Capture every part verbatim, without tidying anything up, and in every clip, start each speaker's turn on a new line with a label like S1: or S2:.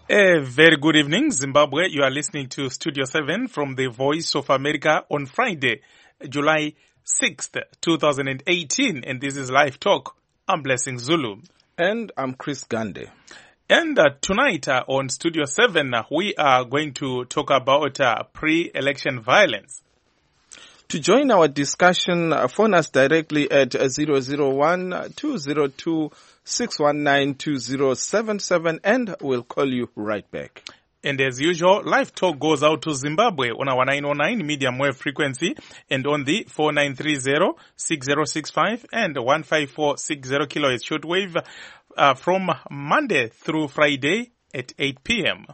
S1: A very good evening, Zimbabwe. You are listening to Studio seven from the Voice of America on Friday, July sixth, twenty eighteen. And this is Live Talk. I'm Blessing Zulu.
S2: And I'm Chris Gande.
S1: And uh, tonight uh, on Studio seven, uh, we are going to talk about uh, pre-election violence.
S2: To join our discussion, uh, phone us directly at zero zero one, two zero two, six one nine, two zero seven seven and we'll call you right back.
S1: And as usual, Live Talk goes out to Zimbabwe on our nine oh nine medium wave frequency and on the four nine three zero, six zero six five and one five four six zero kilohertz shortwave uh, from Monday through Friday at eight p.m.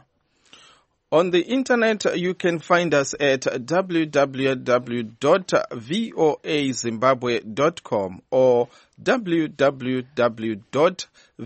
S2: On the internet, you can find us at w w w dot voa zimbabwe dot com or w w w dot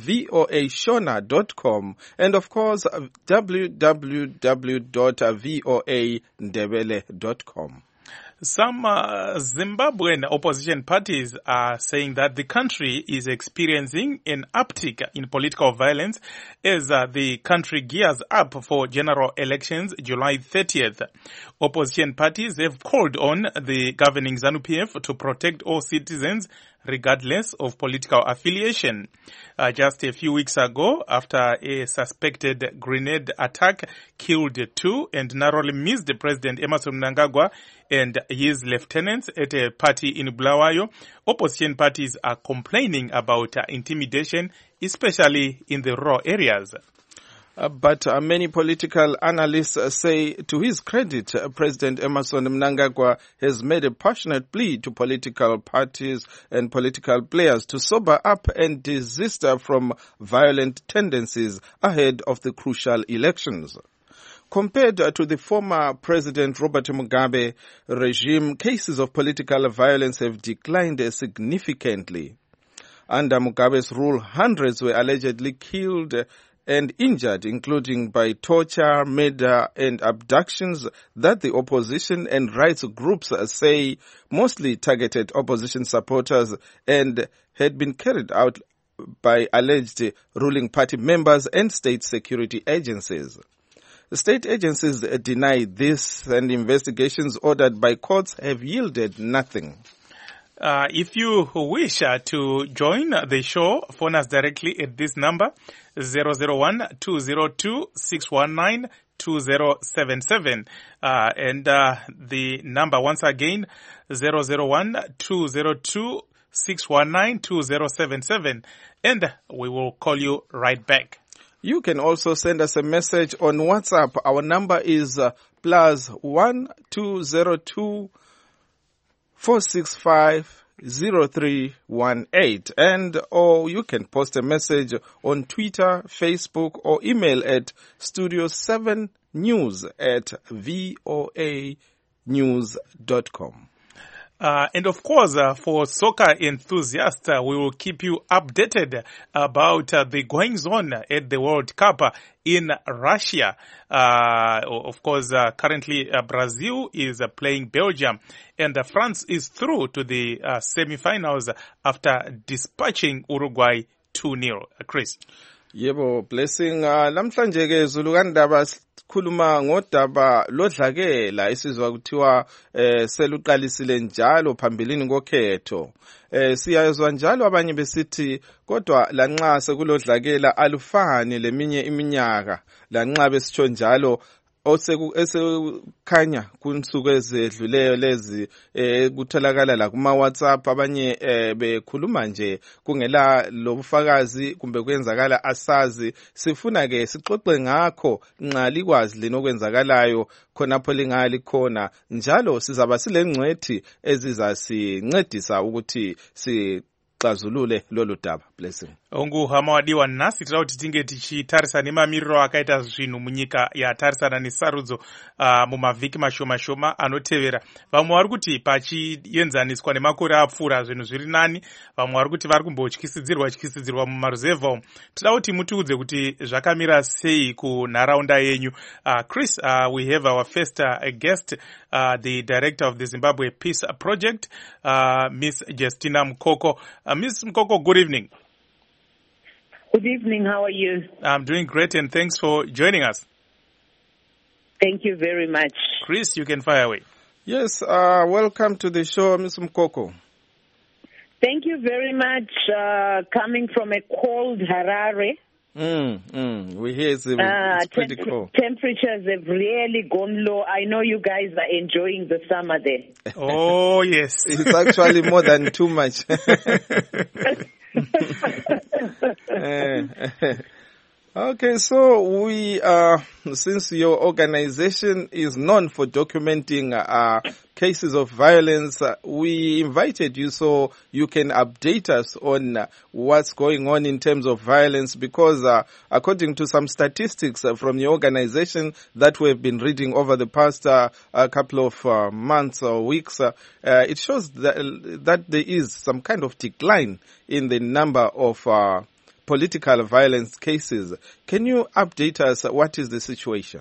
S2: voa shona dot com and of course w w w dot voa ndebele dot com.
S1: Some uh, Zimbabwean opposition parties are saying that the country is experiencing an uptick in political violence as uh, the country gears up for general elections July thirtieth. Opposition parties have called on the governing ZANU-P F to protect all citizens regardless of political affiliation. Uh, just a few weeks ago, after a suspected grenade attack killed two and narrowly missed President Emmerson Mnangagwa and his lieutenants at a party in Bulawayo, opposition parties are complaining about uh, intimidation, especially in the rural areas.
S2: Uh, but uh, many political analysts uh, say, to his credit, uh, President Emmerson Mnangagwa has made a passionate plea to political parties and political players to sober up and desist uh, from violent tendencies ahead of the crucial elections. Compared uh, to the former President Robert Mugabe regime, cases of political violence have declined uh, significantly. Under Mugabe's rule, hundreds were allegedly killed uh, and injured, including by torture, murder, and abductions that the opposition and rights groups say mostly targeted opposition supporters and had been carried out by alleged ruling party members and state security agencies. State agencies deny this, and investigations ordered by courts have yielded nothing.
S1: Uh, if you wish uh, to join the show, phone us directly at this number, zero zero one, two zero two, six one nine, two zero seven seven. Uh, and uh, the number once again, zero zero one, two zero two, six one nine, two zero seven seven. And we will call you right back.
S2: You can also send us a message on WhatsApp. Our number is uh, plus one two zero two four six five zero three one eight, and or you can post a message on Twitter, Facebook, or email at studio seven news at voa news dot com.
S1: Uh, and of course, uh, for soccer enthusiasts, uh, we will keep you updated about uh, the goings-on at the World Cup in Russia. Uh, of course, uh, currently uh, Brazil is uh, playing Belgium, and uh, France is through to the uh, semi-finals after dispatching Uruguay two nil. Uh, Chris.
S2: Yebo, Blessing. Uh, lamhlanje ke Zulu kandaba sikhuluma ngodaba lodlakela isizwa kuthiwa eh seluqalisile njalo phambilini kokhetho. Eh siyazwa njalo abanye besithi kodwa lanxa sekulodlakela alufani leminye iminyaka, lanxa besitsho njalo osekukhanya kunsuku ezedluleyo lezi eh kutholakala la kuma WhatsApp abanye eh bekhuluma nje kungela lobufakazi kumbe kwenzakala asazi. Sifuna ke sixoxe ngakho nxa likwazi linokwenzakalayo khonapho lingali khona, njalo sizaba silengcwethi ezizasincedisa ukuthi si xazulule lolu daba. Blessing.
S1: Ongu hama wadiwa nasi tira kuti tinge tichitarisa nemamiriro akaita zvinhu munyika yatarisana nesarudzo uh, mumavhiki mashoma shoma anotevera. Vamwe vari kuti pachienzaniswa nemakore apfuura zvinhu zviri nani, vamwe vari kuti vari kumbotyisidzirwa tyisidzirwa mumaruzevha umu. Tida kuti mutiudze kuti zvakamira sei kunharaunda yenyu. Uh, Chris, uh, we have our first uh, guest, uh, the director of the Zimbabwe Peace Project, uh, Miss Justina Mukoko. Uh, Miss Mukoko, good evening.
S3: Good evening. How are you?
S1: I'm doing great, and thanks for joining us.
S3: Thank you very much.
S1: Chris, you can fire away.
S2: Yes, uh, welcome to the show, Miz Mkoko.
S3: Thank you very much. Uh, coming from a cold Harare.
S2: Mm, mm. We hear it's, uh, it's pretty
S3: temp-
S2: cold.
S3: Temperatures have really gone low. I know you guys are enjoying the summer there.
S1: Oh, yes.
S2: It's actually more than too much. Okay, so we, uh, since your organization is known for documenting uh, cases of violence, uh, we invited you so you can update us on uh, what's going on in terms of violence, because uh, according to some statistics uh, from your organization that we've been reading over the past uh, a couple of uh, months or weeks, uh, uh, it shows that, that there is some kind of decline in the number of uh, political violence cases. Can you update us? What is the situation?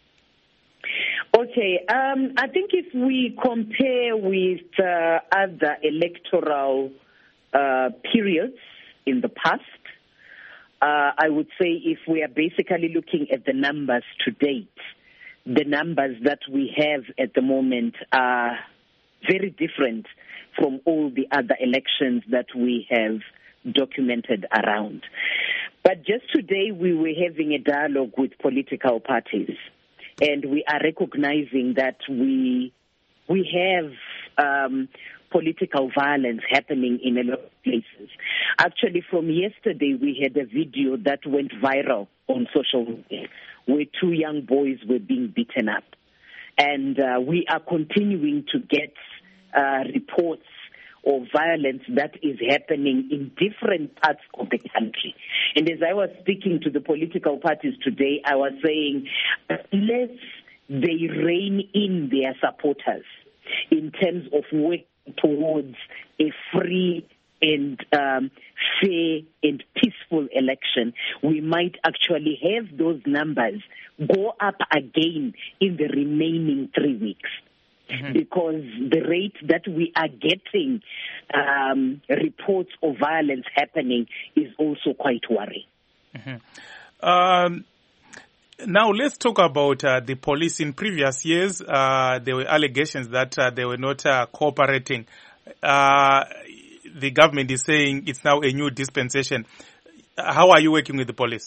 S3: Okay, um, I think if we compare with uh, other electoral uh, periods in the past, uh, I would say if we are basically looking at the numbers to date, the numbers that we have at the moment are very different from all the other elections that we have documented around. But just today we were having a dialogue with political parties, and we are recognizing that we we have um, political violence happening in a lot of places. Actually, from yesterday we had a video that went viral on social media where two young boys were being beaten up. And uh, we are continuing to get uh, reports of violence that is happening in different parts of the country. And as I was speaking to the political parties today, I was saying, unless they rein in their supporters in terms of working towards a free and um, fair and peaceful election, we might actually have those numbers go up again in the remaining three weeks. Mm-hmm. Because the rate that we are getting um, reports of violence happening is also quite worrying.
S1: Mm-hmm. Um, now let's talk about uh, the police. In previous years, uh, there were allegations that uh, they were not uh, cooperating. Uh, the government is saying it's now a new dispensation. How are you working with the police?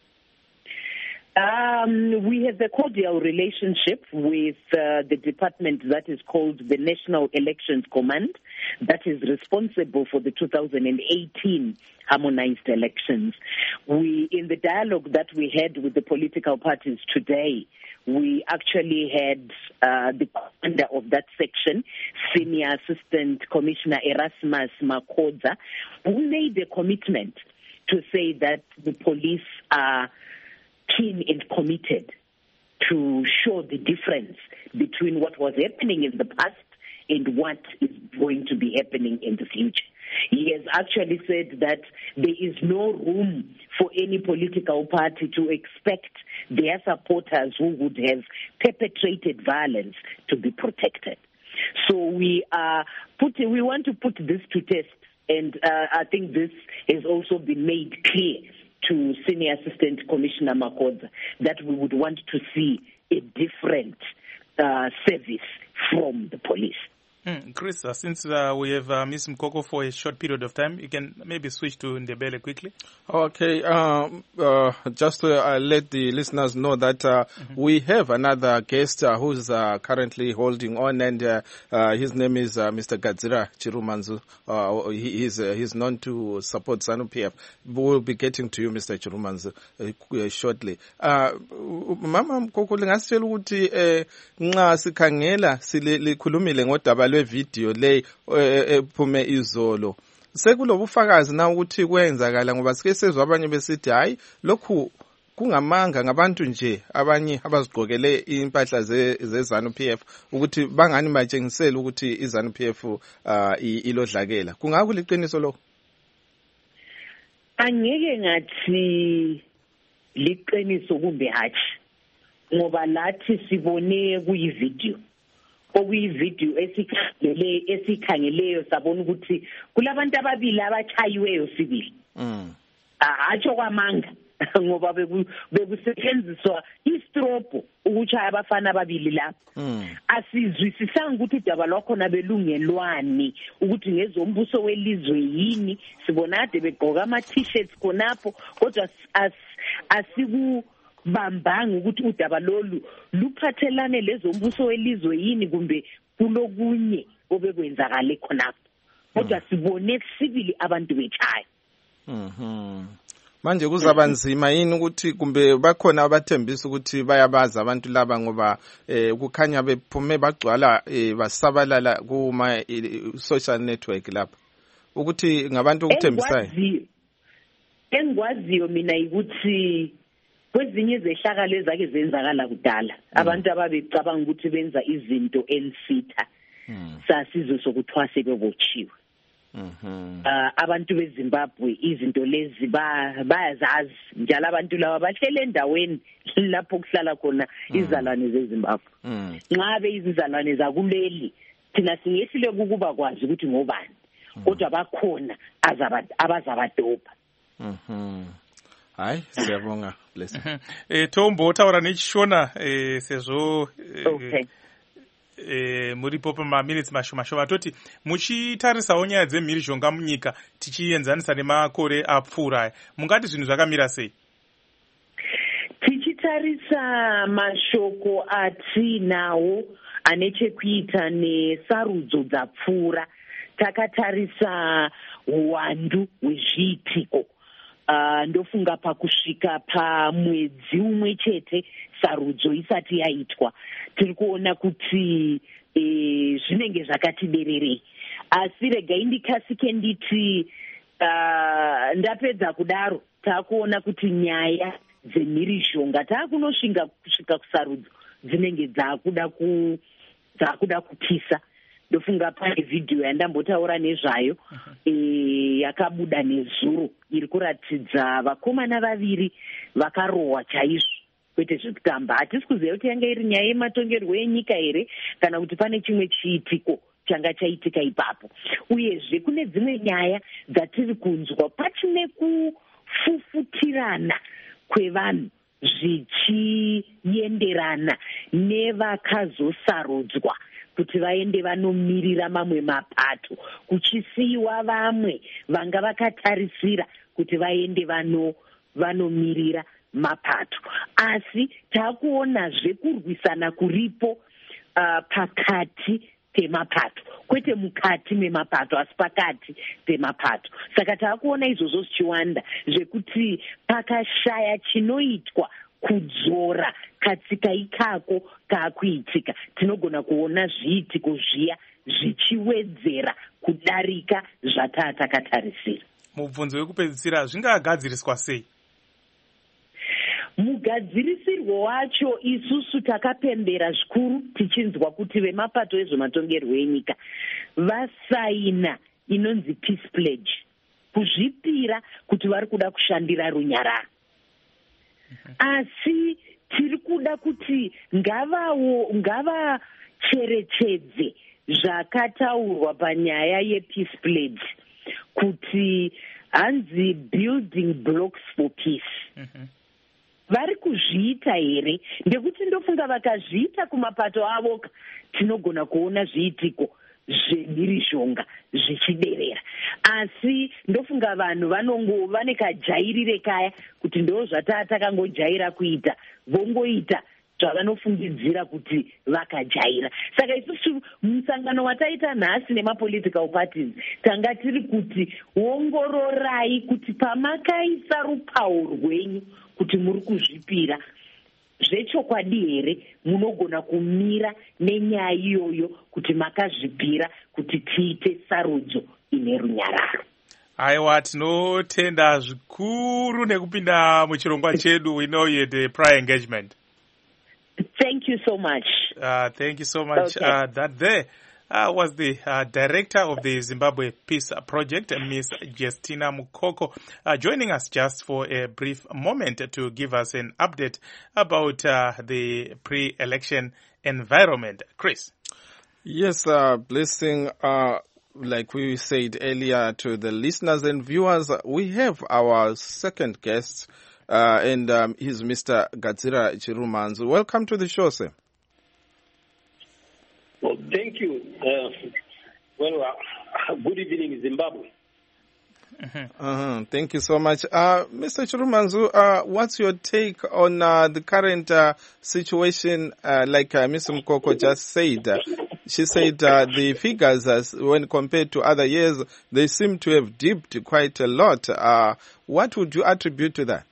S3: Um, we have a cordial relationship with uh, the department that is called the National Elections Command, that is responsible for the two thousand eighteen harmonized elections. We, in the dialogue that we had with the political parties today, we actually had uh, the commander of that section, Senior Assistant Commissioner Erasmus Makodza, who made a commitment to say that the police are keen and committed to show the difference between what was happening in the past and what is going to be happening in the future. He has actually said that there is no room for any political party to expect their supporters who would have perpetrated violence to be protected. So we are putting, we want to put this to test, and uh, I think this has also been made clear to Senior Assistant Commissioner Makodza that we would want to see a different uh, service from the police.
S1: Mm, Chris, uh, since uh, we have uh, Miz Mkoko for a short period of time, you can maybe switch to Ndebele quickly.
S2: Okay, um, uh, just to uh, let the listeners know that uh, mm-hmm. we have another guest uh, who's uh, currently holding on, and uh, uh, his name is uh, Mister Gadzira Chirumanzu. Uh, he, he's, uh, he's known to support ZANU-P F. We'll be getting to you, Mister Chirumanzu, uh, shortly. Uh, Mama Mkoko, lingasitshela ukuthi nxa sikhangela silikhulumile ngodaba lwevideo le ephume izolo, sekulobufakazi na ukuthi kwenzakala, ngoba sike sezwe abanye besithi hayi lokhu kungamanga ngabantu nje abanye abazigqokele impahla ze ZANU-P F ukuthi bangani batshengisela ukuthi iZANU-P F uh, ilodlakela. Kungakuliqiniso lokho?
S3: Angeke ngathi liqiniso kumbe hatshi, ngoba lathi sibone kuyivideo okuyivideo esikhangele esikhangeleyo sabona ukuthi kulabantu ababili abachayiweyo sibili. Mm. atsho kwamanga ngoba bekusetshenziswa istropo ukuchaya abafana ababili lapho. Asizwisisanga ukuthi udaba lwakhona belungelwani ukuthi ngezombuso welizwe yini, sibona ade begqoka ama t-shirts khonapho, kodwa asiku bambanga ukuthi udaba lolu luphathelane lezombuso welizwe yini kumbe kulokunye obekwenzakala khonapho, kodwa sibone sibili abantu bechaya.
S2: Mhm. Manje kuzaba nzima yini ukuthi kumbe bakhona abathembisa ukuthi bayabaza abantu laba ngoba eh kukhanya bephume bagcwala eh basabalala kuma social network lapha ukuthi ngabantu ukuthembisayo?
S3: Engwaziyo mina ukuthi kwezinye izehlakalo ezake zenzakala kudala abantu ababecabanga ukuthi benza izinto ensitha sasizwe sokuthwase bebotshiwe. Mhm. Uh, abantu beZimbabwe izinto lezi bayazazi njalo abantu laba bahlele endaweni lapho kuhlala khona izalwane zeZimbabwe. Nxabe izizalwane zakuleli thina singesile ukuba kwazi ukuthi ngobani, kodwa bakhona abazabadopa.
S2: Mhm. Hayi siyabonga bless.
S1: Eh Tombo utaura nechishona eh sezvo
S3: okay.
S1: Eh muri popa ma minutes mashoma shoma toti muchitarisawo nyaya dzemhirizhonga munyika tichienzanisa nemakore apfuura mungati zvinhu zvakamira sei?
S3: Tichitarisa mashoko atinawo ane chekuita nesarudzo dzapfuura, takatarisa uwandu hwezviitiko. Uh, ndofunga pakusvika pamwedzi umwe chete sarudzo isati yaitwa tiri kuona kuti e, zvinenge zvakati bererei. Asi regai ndikasike nditi uh, ndapedza kudaro takuona kuti nyaya dzemhirizhonga takunosvinga kusvika kusarudzo dzinenge dzakuda ku dzakuda kupisa. Ndofunga pane vhidhiyo yandambotaura nezvayo e, yakabuda nezuro iri kuratidza vakomana vaviri vakarohwa chaizvo kwete zvekutamba. Hatisi kuziva kuti yanga iri nyaya yematongerwo enyika here kana kuti pane chimwe chiitiko changa chaitika ipapo. Uyezve kune dzimwe nyaya dzatiri kunzwa pachine kufufutirana kwevanhu zvichienderana nevakazosarudzwa kuti vaende vanomirira mamwe mapato, kuchisiyiwa vamwe vanga vakatarisira kuti vaende vano vanomirira mapato. Asi takuonazve kurwisana kuripo uh, pakati pemapato, kwete mukati memapato asi pakati pemapato. Saka takuona izvozvo zvichiwanda zvekuti pakashaya chinoitwa kudzora katsika ikako kakuitika, tinogona kuona zviitiko zviya zvichiwedzera kudarika zvatatakatarisira.
S1: Mubvunzo wekupedzisira zvingagadziriswa sei?
S3: Mugadzirisirwo wacho isusu takapembera zvikuru tichinzwa kuti vemapato ezvematongerwo enyika vasaina inonzi peace pledge, kuzvipira kuti vari kuda kushandira runyararo. Asi tiri kuda kuti ngavawo ngava cherechedze zvakataurwa panyaya yepeace pledge kuti hanzi building blocks for peace. Mm-hmm. Vari kuzviita here? Ndekuti ndofunga vakazviita kumapato avo tinogona kuona zviitiko zvemhirizhonga zvichiderera. Asi ndofunga vanhu vanongo vane kajairire kaya kuti ndo zvatatakangojaira kuita, vongoita zvavanofungidzira kuti vakajaira. Saka isusu musangano wataita nhasi nemapolitical parties tanga tiri kuti ongororai kuti pamakaisa rupawo rwenyu kuti muri kuzvipira zvechokwadi here munogona kumira nenyaya iyoyo kuti makazvipira kuti tiite sarudzo ine runyararo.
S1: Aiwa, tinotenda zvikuru nekupinda muchirongwa chedu. We know you had a prior engagement.
S3: Thank you so much.
S1: Uh, thank you so much.
S3: Okay.
S1: Uh, that there uh, was the uh, director of the Zimbabwe Peace Project, Miss Justina Mukoko, uh, joining us just for a brief moment to give us an update about uh, the pre-election environment. Chris.
S2: Yes, uh, Blessing. Uh, like we said earlier to the listeners and viewers, we have our second guest, uh, and um, he's Mister Gadzira Chirumanzu. Welcome to the show, sir.
S4: Well, thank you. Uh, well, uh, good evening, Zimbabwe.
S2: Mm-hmm. Uh-huh. Thank you so much. Uh, Mister Chirumanzu, uh, what's your take on uh, the current uh, situation, uh, like uh, Miz Mkoko just said? Uh, she said uh, the figures, uh, when compared to other years, they seem to have dipped quite a lot. Uh, what would you attribute to that?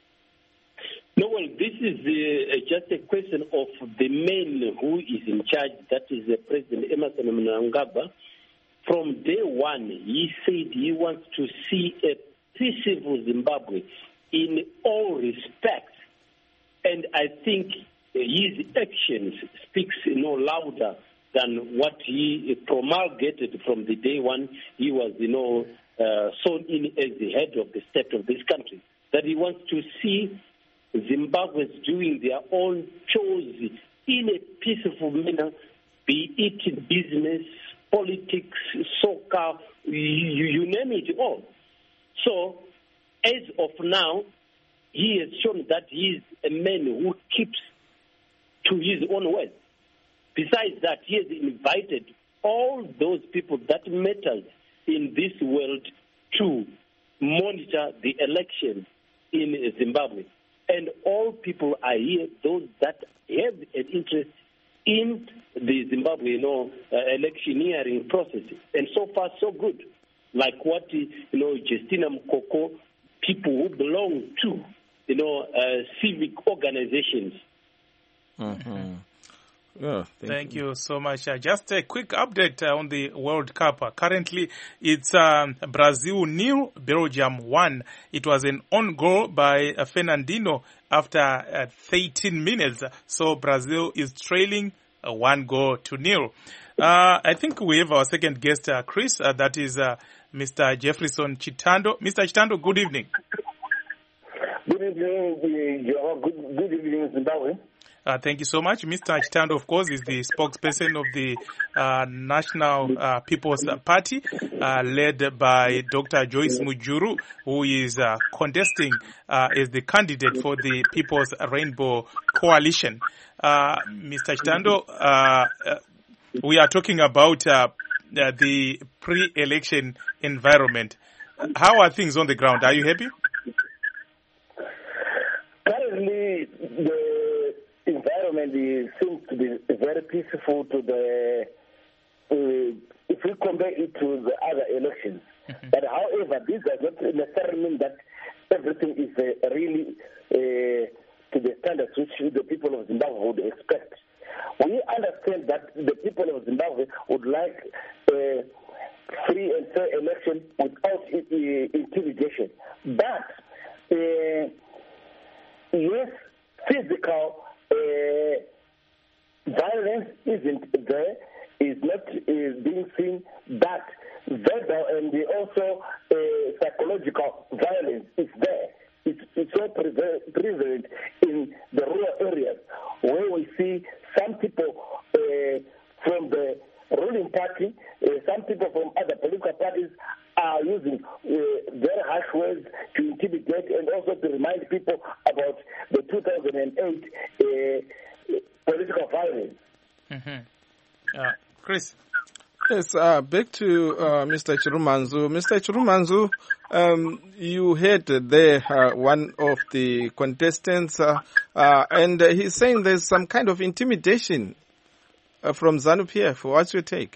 S4: No, well, this is uh, just a question of the man who is in charge, that is uh, President Emmerson Mnangagwa. From day one, he said he wants to see a peaceful Zimbabwe in all respects. And I think his actions speaks, you know, louder than what he promulgated from the day one he was, you know, uh, sworn in as the head of the state of this country. That he wants to see Zimbabweans doing their own chores in a peaceful manner, be it business, politics, soccer, you, you name it all. So, as of now, he has shown that he is a man who keeps to his own word. Besides that, he has invited all those people that matter in this world to monitor the election in Zimbabwe. And all people are here, those that have an interest in the Zimbabwe, you know, uh, electioneering process. And so far, so good. Like what, you know, Justina Mkoko, people who belong to, you know, uh, civic organizations.
S2: Mm-hmm. Yeah, thank,
S1: thank you. you so much. Uh, just a quick update uh, on the World Cup. Uh, currently, it's um, Brazil nil, Belgium one. It was an own goal by uh, Fernandinho after uh, thirteen minutes. So Brazil is trailing uh, one goal to nil. Uh, I think we have our second guest, uh, Chris. Uh, that is uh, Mister Jefferson Chitando. Mister Chitando, good evening.
S5: Good evening, good, good evening, Zimbabwe.
S1: Uh, thank you so much. Mister Chitando, of course, is the spokesperson of the uh, National uh, People's Party, uh, led by Doctor Joyce Mujuru, who is uh, contesting uh, as the candidate for the People's Rainbow Coalition. Uh, Mister Chitando, uh, uh, we are talking about uh, uh, the pre-election environment. How are things on the ground? Are you happy?
S5: Currently, the environment is, seems to be very peaceful to the, uh, if we compare it to the other elections. Mm-hmm. But however, this does not necessarily mean that everything is uh, really uh, to the standards which the people of Zimbabwe would expect. We understand that the people of Zimbabwe would like uh, free and fair election without uh, intimidation. But, uh, yes, physical Uh, violence isn't there, is not is being seen, but verbal and also uh, psychological violence is there. It's, it's so prevalent in the rural areas where we see some people uh, from the ruling party, uh, some people from other political parties are using uh, very harsh words to intimidate and also to remind people about the two thousand eight uh, political violence.
S1: Mm-hmm. Uh, Chris?
S2: Yes, uh, back to uh, Mister Chirumanzu. Mister Chirumanzu, um, you heard there uh, one of the contestants, uh, uh, and uh, he's saying there's some kind of intimidation uh, from ZANU-P F. What's your take?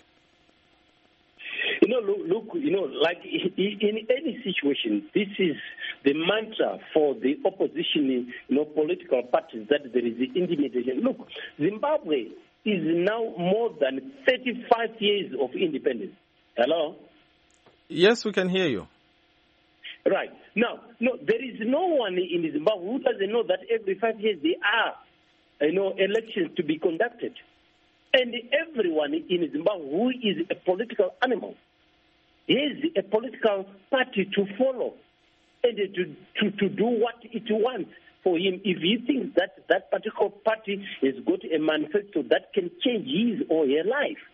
S4: You know, look, look, you know, like in, in any situation, this is the mantra for the opposition, you know, political parties, that there is intimidation. Look, Zimbabwe is now more than thirty-five years of independence. Hello?
S2: Yes, we can hear you.
S4: Right. Now, no, there is no one in Zimbabwe who doesn't know that every five years there are, you know, elections to be conducted. And everyone in Zimbabwe who is a political animal is a political party to follow and to, to, to do what it wants for him. If he thinks that that particular party has got a manifesto that can change his or her life,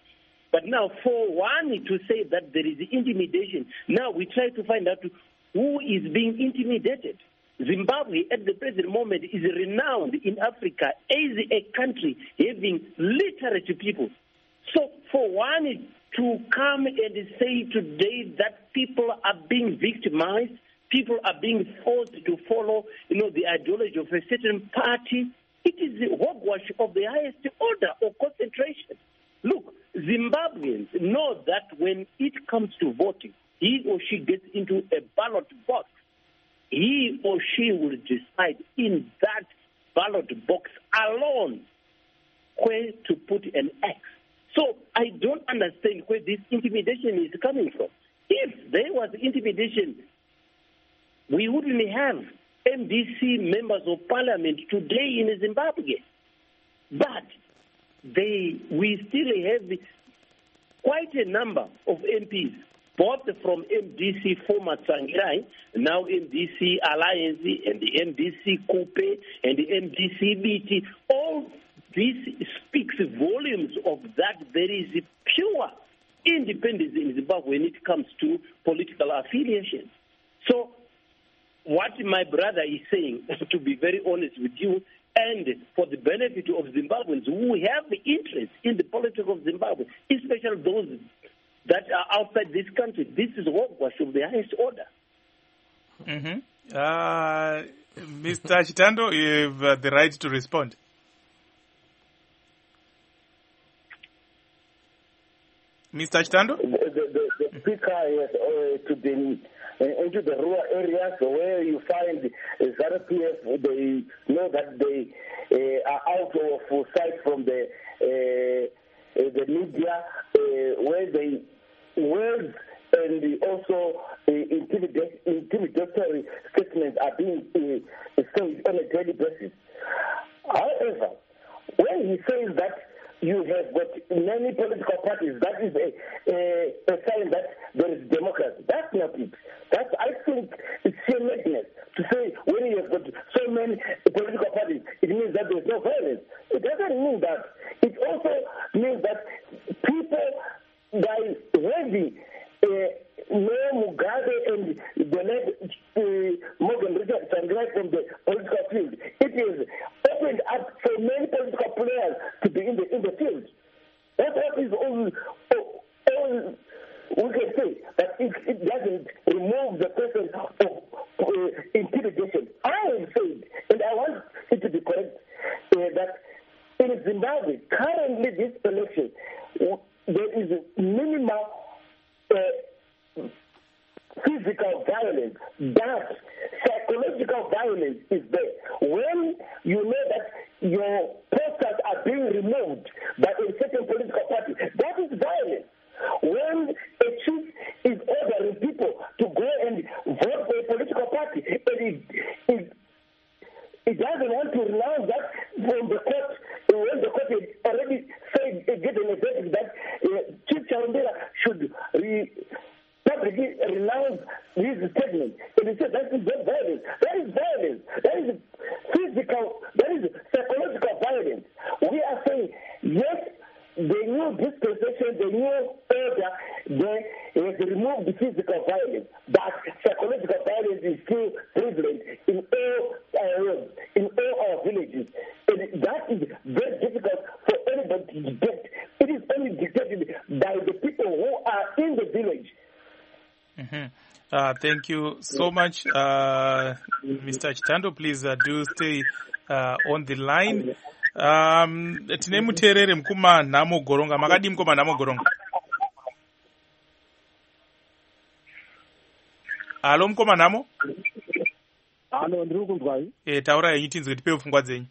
S4: But now, for one to say that there is intimidation, now we try to find out who is being intimidated. Zimbabwe, at the present moment, is renowned in Africa as a country having literate people. So for one to come and say today that people are being victimized, people are being forced to follow, you know, the ideology of a certain party, it is the hogwash of the highest order or concentration. Look, Zimbabweans know that when it comes to voting, he or she gets into a ballot box, he or she will decide in that ballot box alone where to put an X. So I don't understand where this intimidation is coming from. If there was intimidation, we wouldn't have M D C members of parliament today in Zimbabwe. But they, we still have quite a number of M Ps, both from M D C former Tsvangirai, now M D C Alliance, and the M D C Coupe, and the M D C B T. All this speaks volumes of that there is pure independence in Zimbabwe when it comes to political affiliation. So what my brother is saying, to be very honest with you, and for the benefit of Zimbabweans who have interest in the politics of Zimbabwe, especially those that are outside this country, this is hogwash of the highest order.
S1: Mm-hmm. Uh, Mister Chitando, you have uh, the right to respond. Mister Chitando?
S5: The, the, the speaker has uh, to the uh, into the rural areas where you find ZANU P F, they know that they uh, are out of sight from the uh, uh, the media, uh, where they words and also uh, intimidate, intimidatory statements are being uh, said on a daily basis. However, when he says that you have got many political parties, that is a, a, a sign that there is democracy. That's not it. That's, I think it's sheer madness to say when you have got so many political parties, it means that there's no violence. It doesn't mean that. It also means that people by having uh, Mayor Mugabe and the late uh, Morgan Richard Tsvangirai from the political field, it is opened up for many political players to be in the in the field. That's what is all, all, all we can say, but it, it doesn't remove the question of uh, intimidation. I have said, and I want it to be correct, uh, that in Zimbabwe, currently this election, uh, there is a minimal uh, physical violence, but psychological violence is there. When you know that your posters are being removed by a certain political party, that is violence. When a chief is ordering people to go and vote for a political party, and it, it, it doesn't want to renounce that from the court, when the court has already said, given a verdict that uh, Chief Chaundela should re- publicly renounce his statement. And he said that is not violence. That is violence. That is physical, that is psychological violence. We are saying, yes, the new dispensation, the new order, they has removed the physical violence, but psychological violence is still prevalent in all areas, in all our villages. And that is very difficult for anybody to detect. It is only detected by the people who are in the village.
S1: Mm-hmm. Uh, thank you so much, uh, Mister Chitando. Please uh, do stay uh, on the line. Um, tine muterere mukuma Nhamo Goronga. Makadi mukoma Nhamo Goronga. Halo mukoma Nhamo.
S6: Halo, ndiri kunzwai.
S1: Eh, taura yenyu tinzwe tipe pfungwa dzenyu.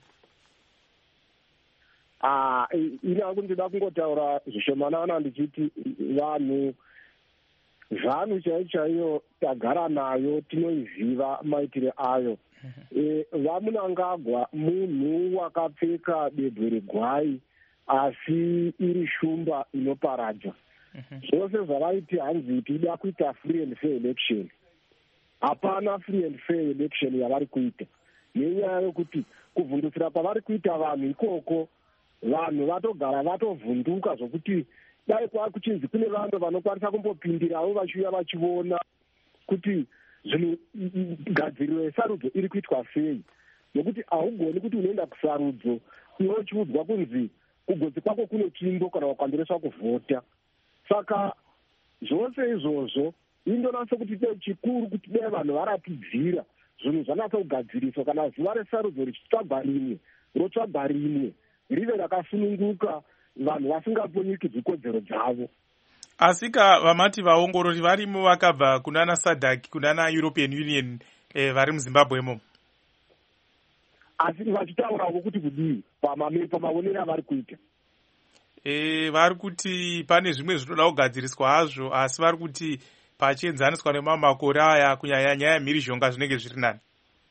S6: Ah, ini hangu ndinoda kungotaura zvishomanana ndichiti vanhu ZANU chaiyo chaiyo tagara nayo tinoiziva maitire ayo. E, vaMunangagwa munhu wakapfeka bedwe regwai asi iri shumba inoparadza. Zvose zvavaiti hanzi tida kuita free and fair election. Hapana free and fair election yavari kuita. Nenyaya yokuti kuvhundusira kwavari kuita vanhu ikoko, vanhu vatogara vatovhunduka zvokuti dai kwakuchinzi kune vanhu vanokwanisa kumbopindirawo vachiuya vachiona kuti zvinhu gadziriro yesarudzo iri kuitwa sei, nokuti haugoni kuti unoenda kusarudzo iwe uchiudzwa kunzi kugotsi kwako kuno chimbo kana wakandoreswa kuvhota. Saka zvose izvozvo indonatso kuti dei chikuru kuti dei vanhu varatidzira zvinhu zvanatsa kugadziriswa kana zuva resarudzo richitsvagwa rimwe rotsvagwa rimwe rive rakasununguka, vanhu vasingaponikidzwi kodzero dzavo.
S1: Asika vamati vaongorori varimo vakabva kunana SADC kunana European Union eh, vari muZimbabwe mo,
S6: asi vachitaurawo kuti kudii pamaonero avari kuita.
S1: E, vari kuti pane zvimwe zvinoda kugadziriswa hazvo, asi vari kuti pachienzaniswa nemamakore aya kunyanya nyaya yemhirizhonga zvinenge zviri nani.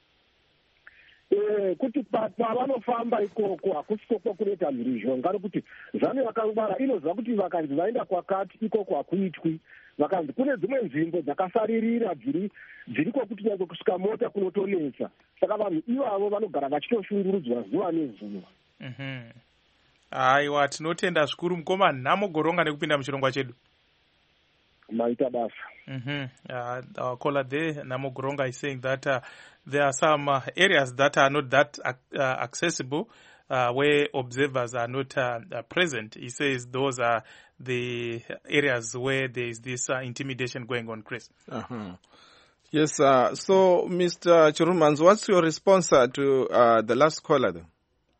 S6: E, kuti pavanofamba ikoko hakusiko kunoita mhirizhonga, nokuti zvanhu vakangwara inozva kuti vakanzi vaenda kwakati ikoko hakuitwi, vakanzi kune dzimwe nzvimbo dzakasaririra dziri dziri kwokuti nyangwe kusvika mota kunotonesa. Saka vanhu ivavo vanogara vachitoshungurudzwa zuva nezuva.
S1: Mhm. Aiwa, tinotenda zvikuru mukoma nhamo goronga nekupinda muchirongwa chedu.
S6: Maita basa.
S1: Mhm. Uh, our caller there, Namo Goronga, is saying that uh, there are some uh, areas that are not that uh, accessible, uh, where observers are not uh, uh, present. He says those are the areas where there is this uh, intimidation going on, Chris.
S2: Uh-huh. Yes, uh, so Mister Chirumans, what's your response uh, to uh, the last caller then?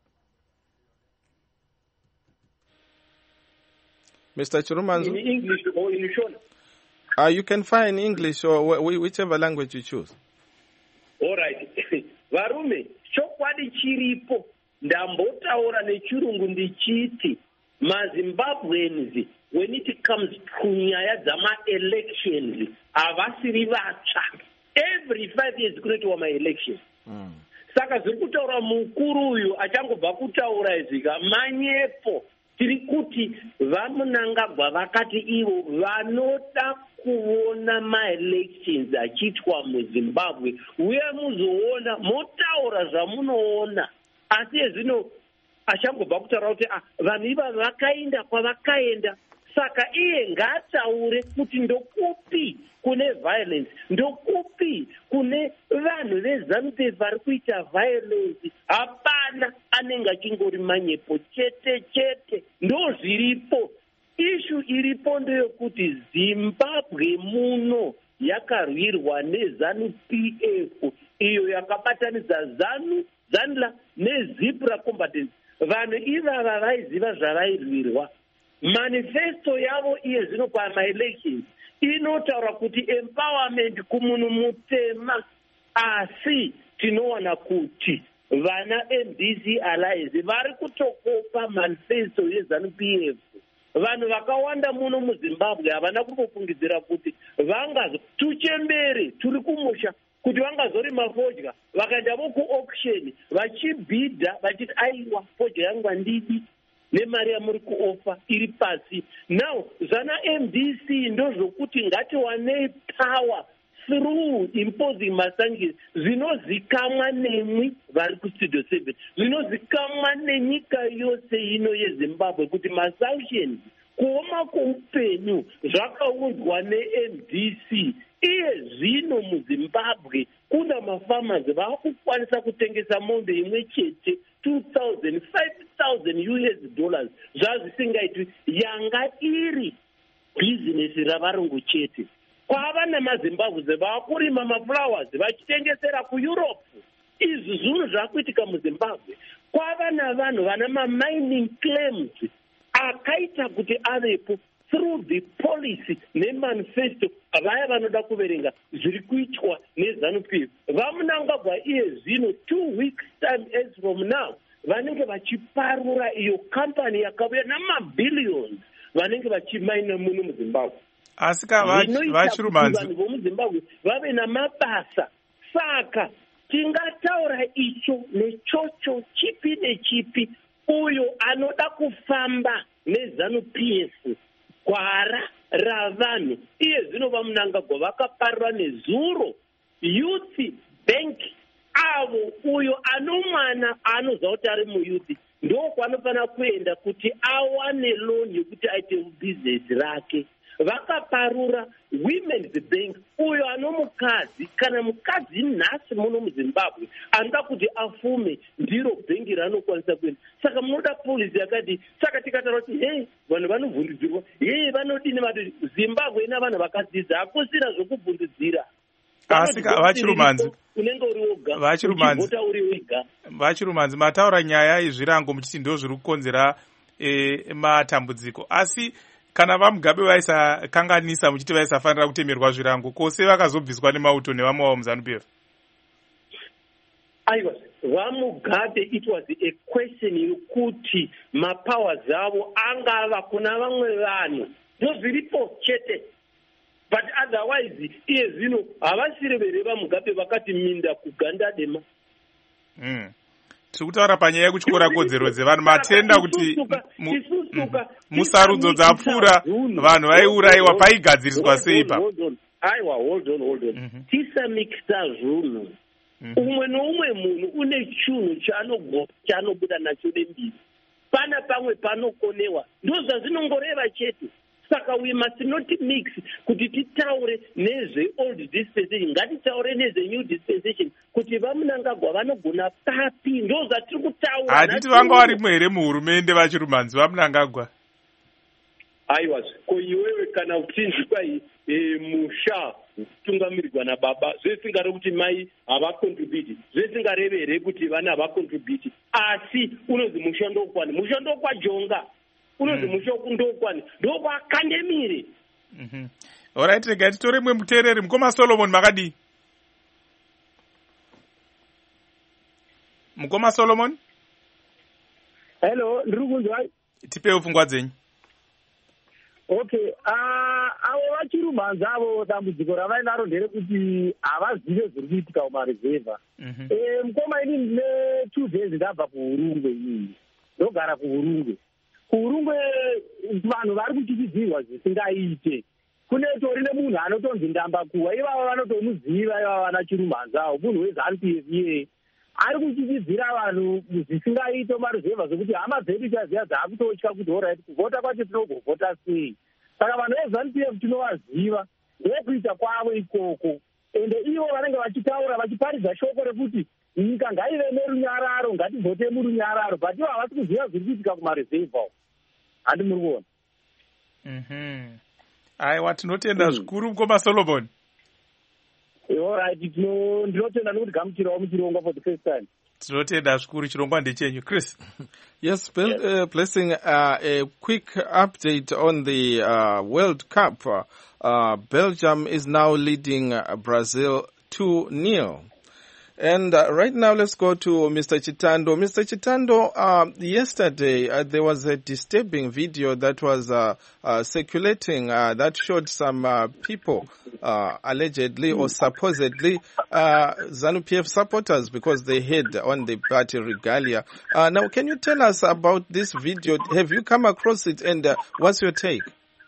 S2: Mister Chirumans?
S4: In English or in Shona?
S2: Uh, you can find English or wh- whichever language you choose.
S4: All right. Varume, chokwadi chiripo ndambotaura nechirungu ndichiti maZimbabweans, when it comes to nyaya dzama-elections, havasiri vatsva. Every five years kunoitwa ma-elections. Mm. Saka zviri kutaura mukuru uyu achangobva kutaura izvika manyepo. Tiri kuti vaMunangagwa vakati ivo vanoda kuona ma-elections achiitwa muZimbabwe, uye muzoona motaura zvamunoona, asi ezvino achangobva kutaura kuti ah, vanhu iva vakaenda kwavakaenda. Saka iye ngaataure kuti ndokupi kune violence, ndokupi kune vanhu veZANU-PF vari kuita violence. Hapana anenge achingori manyepo chete chete, ndo zviripo. Ishu iripo ndeyokuti Zimbabwe muno yakarwirwa neZANU-P F, iyo yakabatanidza ZANU, ZANLA neZIPRA combatants. Vanhu ivava vaiziva zvavairwirwa. Manifesto yavo iye zvino pama-elections inotaura kuti empowerment kumunhu mutema, asi tinowana kuti vana M D C Alliance vari kutokopa manifesto yeZANU-P F. Vanhu vakawanda muno muZimbabwe havana kumbofungidzira kuti vangazo tuchembere turi kumusha kuti vangazorima fodya, vakaendavo kuauction vachibhidha vachiti aiwa fodya yangu handidi nemari yamuri kuofa iri pasi. Now zvana M D C ndozvokuti ngatiwanei power through imposing masanctions, zvinozikamwa nemwi vari kustudio seven, zvinozikamwa nenyika yose ino yeZimbabwe kuti masanctions kuoma kweupenyu zvakaunzwa ne-M D C. Iye zvino muZimbabwe kuna mafarmers vakukwanisa kutengesa mombe imwe chete two thousand, five thousand U S dollars, zvazvisingaitwi yanga iri bhizinesi ravarungu chete. Kwava namaZimbabwe vakurima maflowers vachitengesera kuEurope. Izvi zvinhu zvakuitika muZimbabwe. Kwava navanhu vana ma-mining claims akaita kuti avepo through the policy nemanifesto vaya vanoda kuverenga zviri kuitwa neZANU-P F. VaMunangagwa iye zvino two weeks time as from now vanenge vachiparura iyo company yakauya namabilions vanenge vachimaina muno muZimbabwe.
S1: Asika vachirumanzi
S4: vanhu vomuZimbabwe vave namabasa. Saka tingataura icho nechocho chipi nechipi uyo anoda kufamba neZANU-P F gwara ravanhu. Iye zvino vaMunangagwa vakaparura nezuro Youth Bank avo uyo ano mwana anoziva kuti ari muyuthi ndokwaanofanira kuenda kuti awane loan yekuti aite bhizinesi rake. Vakaparura Women's Bank, uyo ano mukadzi kana mukadzi nhasi muno muZimbabwe anoda kuti afume ndiro bhengi raanokwanisa kuenda. Saka munoda polisi yakati, saka tikataura kuti hey vanhu vanovhundudzirwa, hey vanodini vati Zimbabwe ina vanhu vakadzidza, hakusina zvokubvundudzira.
S1: Asika vachirumanzi
S4: unenge uri woga
S1: vachirumanzi
S4: uchivhota uri wega.
S1: Vachirumanzi mataura nyaya yezvirango muchiti ndo zviri kukonzera e, matambudziko, asi kana vaMugabe vaisakanganisa muchiti vaisafanira kutemerwa zvirango, kose vakazobviswa nemauto nevamwe vavo muZANU P F.
S4: Aiwa, vaMugabe it was a question yokuti mapowers avo angava kuna vamwe vanhu ndozviripo chete. But otherwise iye zvino havasiri vere vaMugabe vakati minda kuganda dema.
S1: Mm. Tiri kutaura panyaya yekutyora kodzero dzevanhu, matenda kuti musarudzo dzapfuura vanhu vaiurayiwa paigadziriswa sei pa.
S4: Aiwa, hold on, hold on. Tisamikisa zvunhu. Umwe noumwe munhu une chinhu chaanobuda nacho nembiri. Pana pamwe panokonewa. Ndo zvazvinongoreva chete. Saka we must not mix kuti titaure nezve old dispensation, ngatitaure nezve new dispensation kuti vaMnangagwa vanogona papi, ndo zvatiri kutaura.
S1: Hatiti vanga varimwe here muhurumende vachirumanzi vaMnangagwa?
S4: Aiwa, ko iwewe kana uchinzi kwai e, musha tungamirirwa nababa zvesingare kuti mai havakontribute, zvesingareve here kuti vana havakontribute, asi unozi musha ndokwani, musha ndokwajonga unozi mm. musha ndokwani ndokwakandemire.
S1: Mhm. Alright, rega titore mwe mutereri Mukoma Solomon makadi. Mukoma Solomon?
S6: Hello, ndiri kunzwa.
S1: Tipewo pfungwa dzenyu.
S6: Okay, ah avo vachirumanzi avo dambudziko ravainaro nderekuti havazive zviri kuitika kumarezevha. Eh Mukoma, ini ndine two days ndabva kuHurungwe ini. Ndogara kuHurungwe. KuHurungwe vanhu vari kuchichidzirwa zvisingaite. Kune tori nemunhu anotonzi Ndambakuwa, ivavo vanotomuziva ivava vana chirumanzi avo, munhu weZANU P F iye. Ari kuchichidzira vanhu zvisingaite maruzevha zvokuti hama dzedu chaziya dzaakutotya kuti alright kuvhota kwacho tinogovhota sei. Saka vanhu veZANU P F tinovaziva, ndokuita kwavo ikoko. Ende ivo vanenge vachitaura vachiparidza shoko rekuti nyika ngaive nerunyararo, ngativhote murunyararo, but ivo havasi kuziva zviri kuitika kumaruzevha. Handi muri kuona.
S1: Mhm. Aiwa, tinotenda zvikuru Mukoma Solomon.
S6: Alright, ndinotenda nokuti gamuchirawo muchirongwa for the first time.
S1: Tinotenda zvikuru, chirongwa ndechenyu. Chris.
S2: Yes, uh, Blessing, uh, a quick update on the uh, World Cup. Uh, Belgium is now leading uh, Brazil two nil. And uh, right now, let's go to Mister Chitando. Mister Chitando, uh, yesterday uh, there was a disturbing video that was uh, uh, circulating uh, that showed some uh, people uh, allegedly or supposedly uh, ZANU P F supporters because they hid on the party regalia. Uh, now, can you tell us about this video? Have you come across it, and uh, what's your take?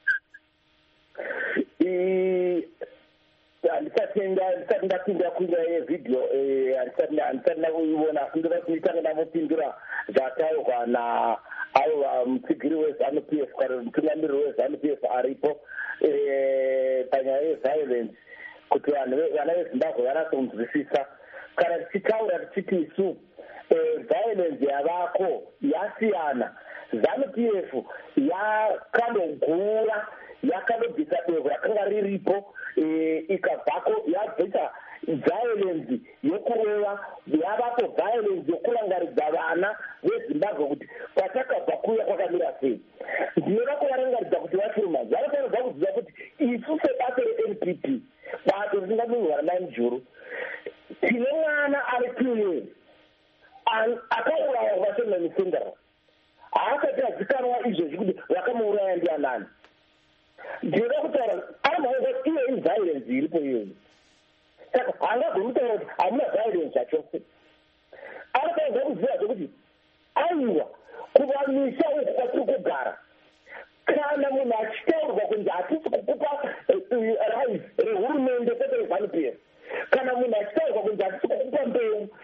S5: ndisati ndapinda kunya yevidhio handisati ndakuiona asi ndoda kuitanga ndambopindura zvataurwa naavo mutsigiri weZANU P F kana mutungamiriri weZANU P F aripo panyaya yeviolence kuti vana veZimbabwe vanatsokunzwisisa. Kana tichitaura tichiti isu violence yavako yasiyana, ZANU P F yakandogura yakandobvisa dehwe rakanga riripo ikabvako yabvisa violence yokurova, yavapo violence yokurangaridza vana veZimbabwe kuti kwatakabva kuya kwakamira sei. Ndinoda kuvarangaridza kuti vachirumanzi vanofanirwa kuziva kuti isu sebasa reN P P bato risingamirwa naMujuru tine mwana ari two years akaurawa kuvashona misendera, haasati azikanwa izvozvi kuti vakamuuraya ndianani. Ndinoda kutaura amaoa iye iviolence iripo iyoyo, saka haangagomutaura kuti hamuna violence zvachose. Anofanirwa kuziva zvokuti aiwa kuvamisha uku kwatiri kugara, kana munhu achitaurwa kunzi hatisi kukupa rai rehurumende kwete reZANU P F, kana munhu achitaurwa kunzi hatisi kukupa mbeu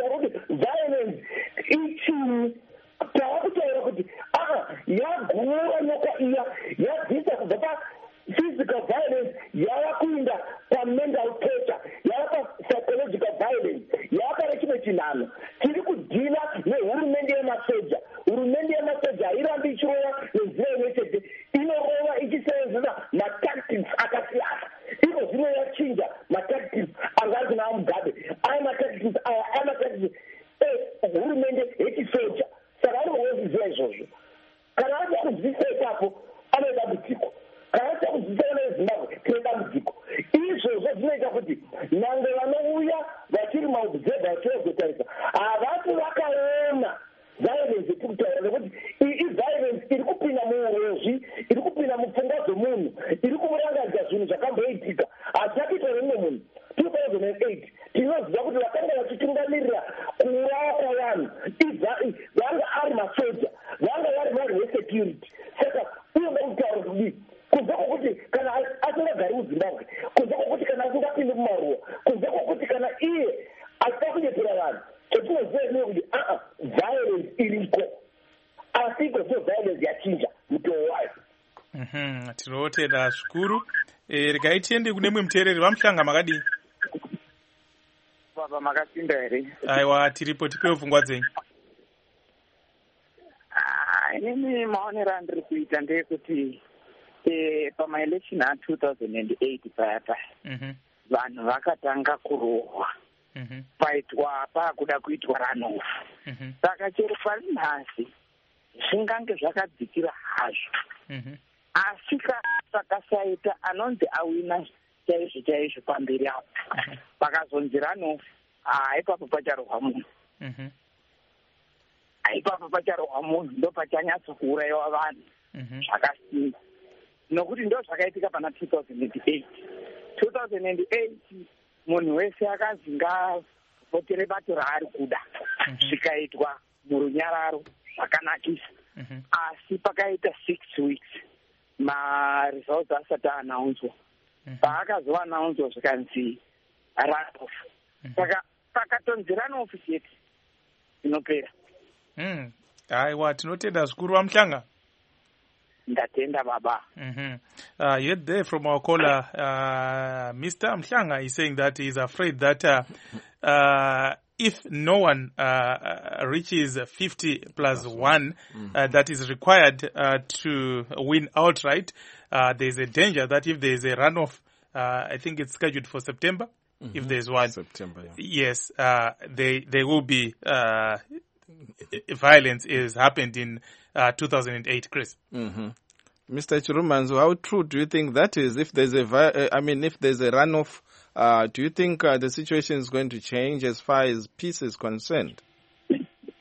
S5: kutaura kuti violence ichini. Tava kutaura kuti aa yagura nyoka iya yabvisa kubva paphysical violence yava kuinda pamental torture, yava papsychological violence, yava pane chimwe chinhano. Tiri kudhila nehurumende yemasoja. Hurumende yemasoja hairambi ichirova nenzira imwe chete, inorova ichisevenzesa matactics akasiyana. Iko zvino yachinja matactics anga ari kuna Mugabe. Aya matactics aya aya matactics ehurumende yechisoja. Saka anoziva izvozvo. Kana asina kuzivisa ipapo ane dambudziko. Kana asina kuzivisa vana veZimbabwe tine dambudziko. Izvozvo zvinoita kuti nyangwe vanouya vachiri maobserva vachizotarisa havasi vakaona violence yetiri kutaura, nekuti iyi violence iri kupinda muurozvi, iri kupinda mupfungwa dzomunhu, iri kumurangadza zvinhu zvakamboitika hazvisapitwa nemumwe munhu. two thousand eight tinoziva kuti vakanga vachitungamirira kuurawa kwavanhu vanga ari masoja, vanga vari vanhu vesecurity. Saka unoda kutaura kudii kunze kwokuti kana asingagari muZimbabwe, kunze kwokuti kana asingapindi mumaruwa, kunze kwokuti kana iye asina kunyepera vanhu, chetinoziva ine kuti aa violence iriko, asi ikozvo violence yachinja mutoo wayo.
S1: Tinotenda zvikuru. Regai tiende kune mumwe muteereri. Vamuhlanga makadii?
S7: Baba makasinda here?
S1: Aiwa, tiripo, tipewo pfungwa dzenyu.
S7: Inini maonero andiri kuita ndeyekuti pamaelection a two thousand eight paya paya vanhu vakatanga kurohwa, paitwa paakuda kuitwa runoff. Saka chero pari nhasi zvingange zvakadzikira hazvo, asi pakasaita anonzi awina chaizvo chaizvo pamberi apo pakazonzi runoff, ipapo pacharohwa munhu, ipapo pacharohwa munhu, ndo pachanyatso kuurayiwa vanhu zvakasimba, nokuti ndo zvakaitika pana two thousand eight. two thousand eight munhu wese akanzi ngavotere bato raari kuda, zvikaitwa murunyararo zvakanakisa. Asi pakaita six weeks maresults asati aanaunzwa, paakazoanaunzwa zvikanzi runoff, saka pakatonzi runoff chete inopera.
S1: Aiwa, tinotenda zvikuru. Vamuhlanga.
S7: Ndatenda baba.
S1: Mm-hmm. Uh, you heard there from our caller, uh, Mister Mhlanga is saying that he's afraid that uh, uh, if no one uh, reaches fifty plus one, mm-hmm. uh, that is required uh, to win outright, uh, there's a danger that if there's a runoff, uh, I think it's scheduled for September, mm-hmm. if there's one.
S2: September, yeah.
S1: Yes, uh, they, there will be uh, violence is happened in uh, two thousand eight, Chris.
S2: Mm-hmm. Mister Chirumanzu, how true do you think that is? If there's a, vi- I mean, if there's a runoff, uh, do you think uh, the situation is going to change as far as peace is concerned?
S4: No,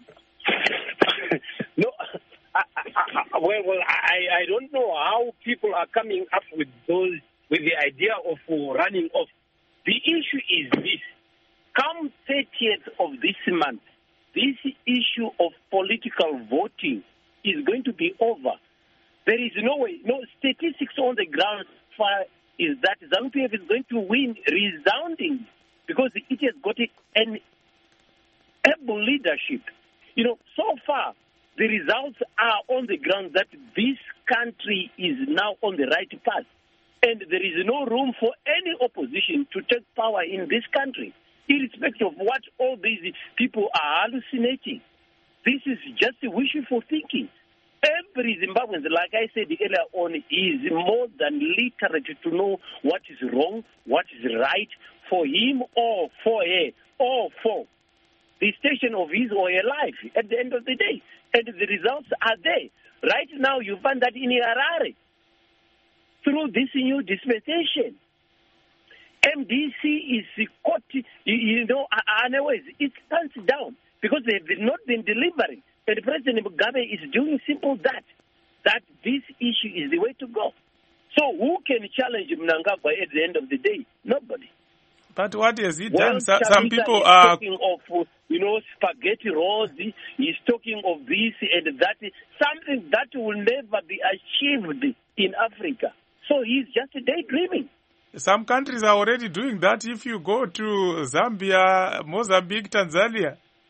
S4: I, I, well, well, I, I don't know how people are coming up with those, with the idea of uh, running off. The issue is this: come thirtieth of this month, this issue of political voting is going to be over. There is no way, no statistics on the ground far is that ZANU-P F is going to win resounding because it has got an able leadership. You know, so far the results are on the ground that this country is now on the right path, and there is no room for any opposition to take power in this country, irrespective of what all these people are hallucinating. This is just wishful thinking. Every Zimbabwean, like I said earlier on, is more than literate to know what is wrong, what is right for him or for her or for the station of his or her life at the end of the day. And the results are there. Right now, you find that in Harare, through this new dispensation, M D C is caught, you know, otherwise it stands down because they have not been delivering. And President Mugabe is doing simple that, that this issue is the way to go. So who can challenge Mnangagwa at the end of the day? Nobody.
S1: But what has he
S4: well,
S1: done? So, some people are
S4: talking of, you know, spaghetti rolls. He's talking of this and that, something that will never be achieved in Africa. So he's just daydreaming.
S1: Some countries are already doing that. If you go to Zambia, Mozambique, Tanzania,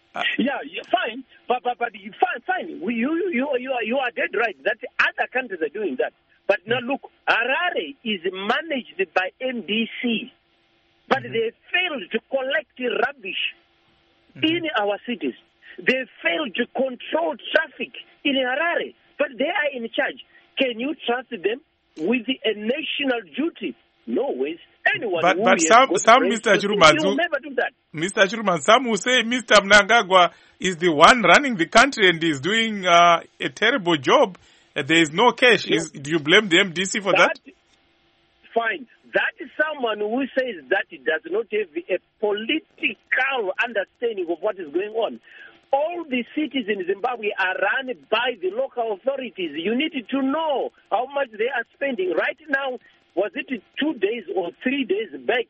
S4: Uh, yeah, yeah, fine, but but, but fine, fine. We, you you you are, you are dead right that other countries are doing that. But now look, Harare is managed by M D C, but mm-hmm. they failed to collect rubbish mm-hmm. in our cities. They failed to control traffic in Harare, but they are in charge. Can you trust them with a national duty? No ways. Anyone
S1: but
S4: who
S1: but some some Mister Chirumanzu
S4: will never do that.
S1: Mister Chirumanzu, some will say Mister Mnangagwa is the one running the country and is doing uh, a terrible job. Uh, there is no cash. No. Is, do you blame the M D C for that,
S4: that? Fine. That is someone who says that it does not have a political understanding of what is going on. All the cities in Zimbabwe are run by the local authorities. You need to know how much they are spending. Right now, was it two days or three days back,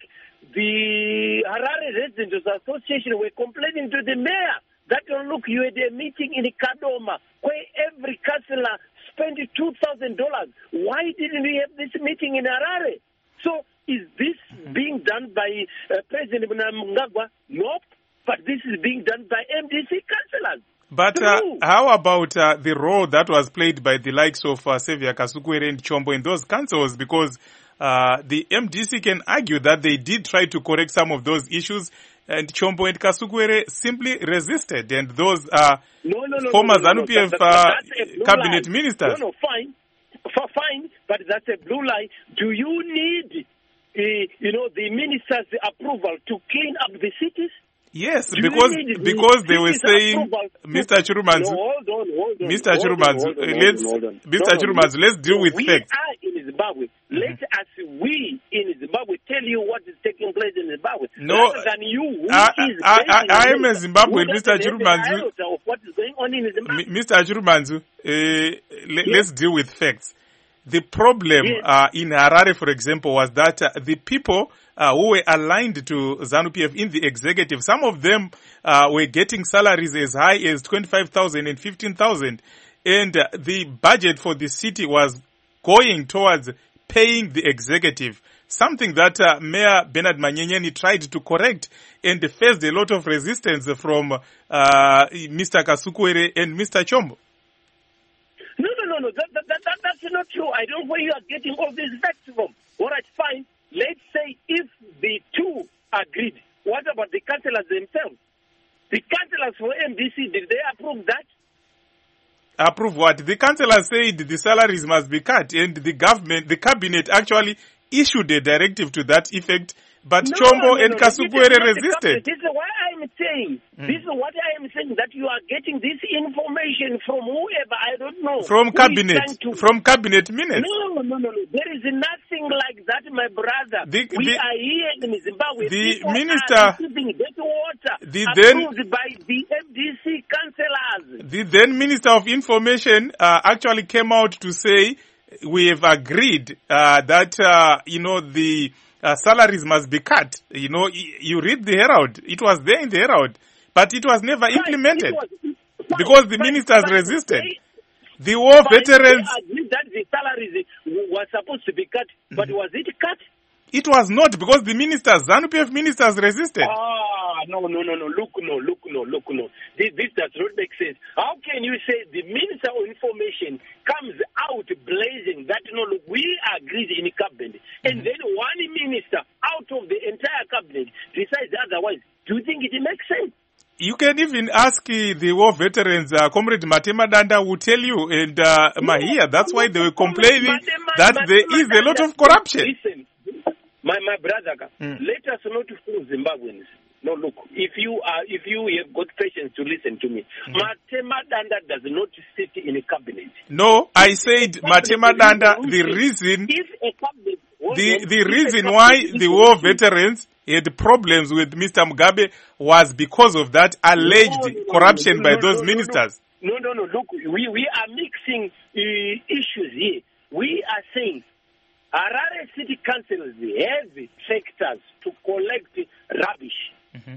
S4: the Harare Residents Association were complaining to the mayor that, oh, look, you had a meeting in Kadoma where every councillor spent two thousand dollars. Why didn't we have this meeting in Harare? So is this mm-hmm. being done by uh, President Mnangagwa? Nope. But this is being done by M D C councillors.
S1: But uh, how about uh, the role that was played by the likes of uh, Xavier Kasukuwere and Chombo in those councils? Because uh, the M D C can argue that they did try to correct some of those issues, and Chombo and Kasukuwere simply resisted. And those are
S4: no, no, no,
S1: former
S4: no, no, no,
S1: ZANU-P F
S4: that,
S1: uh,
S4: that,
S1: cabinet
S4: line.
S1: ministers.
S4: No, no, fine. F- fine, but that's a blue line. Do you need, uh, you know, the minister's approval to clean up the cities?
S1: Yes, Do because because they were saying, Mister Chirumanzu,
S4: no, hold on, hold on,
S1: Mister Chirumanzu, let's, Mister Chirumanzu, let's deal with
S4: we
S1: facts.
S4: We are in Zimbabwe. Mm-hmm. Let us, we in Zimbabwe, tell you what is taking place in Zimbabwe.
S1: No,
S4: rather than you, who
S1: I,
S4: is
S1: I, I, I am a Zimbabwean, Mister Chirumanzu.
S4: Of what is going on in Zimbabwe.
S1: Mister Chirumanzu, uh, let, yes. let's deal with facts. The problem yes. uh, in Harare, for example, was that uh, the people uh, who were aligned to ZANU-P F in the executive, some of them uh, were getting salaries as high as twenty-five thousand and fifteen thousand. And uh, the budget for the city was going towards paying the executive, something that uh, Mayor Bernard Manyenyeni tried to correct and faced a lot of resistance from uh, Mister Kasukuwere and Mister Chombo.
S4: No, no, no, no. That, that, that, that's not true. I don't know where you are getting all these facts from. All right, fine. Let's say if the two agreed, what about the councillors themselves? The councillors for M D C, did they approve that?
S1: Approve what? The councillors said the salaries must be cut, and the government, the cabinet actually issued a directive to that effect. But
S4: no,
S1: Chombo
S4: no,
S1: and
S4: no,
S1: Kasukuwere
S4: no.
S1: resisted.
S4: This is what I am saying. Mm. This is what I am saying, that you are getting this information from whoever, I don't know.
S1: From cabinet. To... From cabinet minutes.
S4: No, no, no, no. There is nothing like that, my brother. The, we the, are here in Zimbabwe.
S1: The
S4: People
S1: minister...
S4: are receiving that water
S1: the
S4: approved
S1: then,
S4: by the M D C councillors.
S1: The then Minister of Information uh, actually came out to say, we have agreed uh, that, uh, you know, the... Uh, salaries must be cut. You know, you read the Herald. It was there in the Herald, but it was never fine, implemented was, fine, because the fine, ministers fine, resisted. They, the war fine, veterans.
S4: They agreed that the salaries were supposed to be cut, but mm-hmm. was it cut?
S1: It was not, because the ministers, ZANU-P F ministers resisted.
S4: Ah, no, no, no, no. Look, no, look, no, look, no. This, this does not make sense. How can you say the Minister of Information comes out blazing that, no, look, we agreed in cabinet, mm-hmm. and then one minister out of the entire cabinet decides otherwise? Do you think it makes sense?
S1: You can even ask uh, the war veterans, uh, Comrade Matema Danda will tell you, and uh, no, Mahia, that's why they were complaining Matema, that Matema, there is a lot of corruption.
S4: Listen. My my brother, mm. let us not fool Zimbabweans. No, look, if you are, if you have got patience to listen to me, mm. Matema Danda does not sit in a cabinet.
S1: No, I said Matema Danda. The reason,
S4: if a cabinet,
S1: the the reason why the war veterans had problems with Mister Mugabe was because of that alleged no, no, corruption no, no, by no, those no, ministers.
S4: No, no, no. Look, we we are mixing uh, issues here. We are saying Harare City Councils have tractors to collect rubbish. Mm-hmm.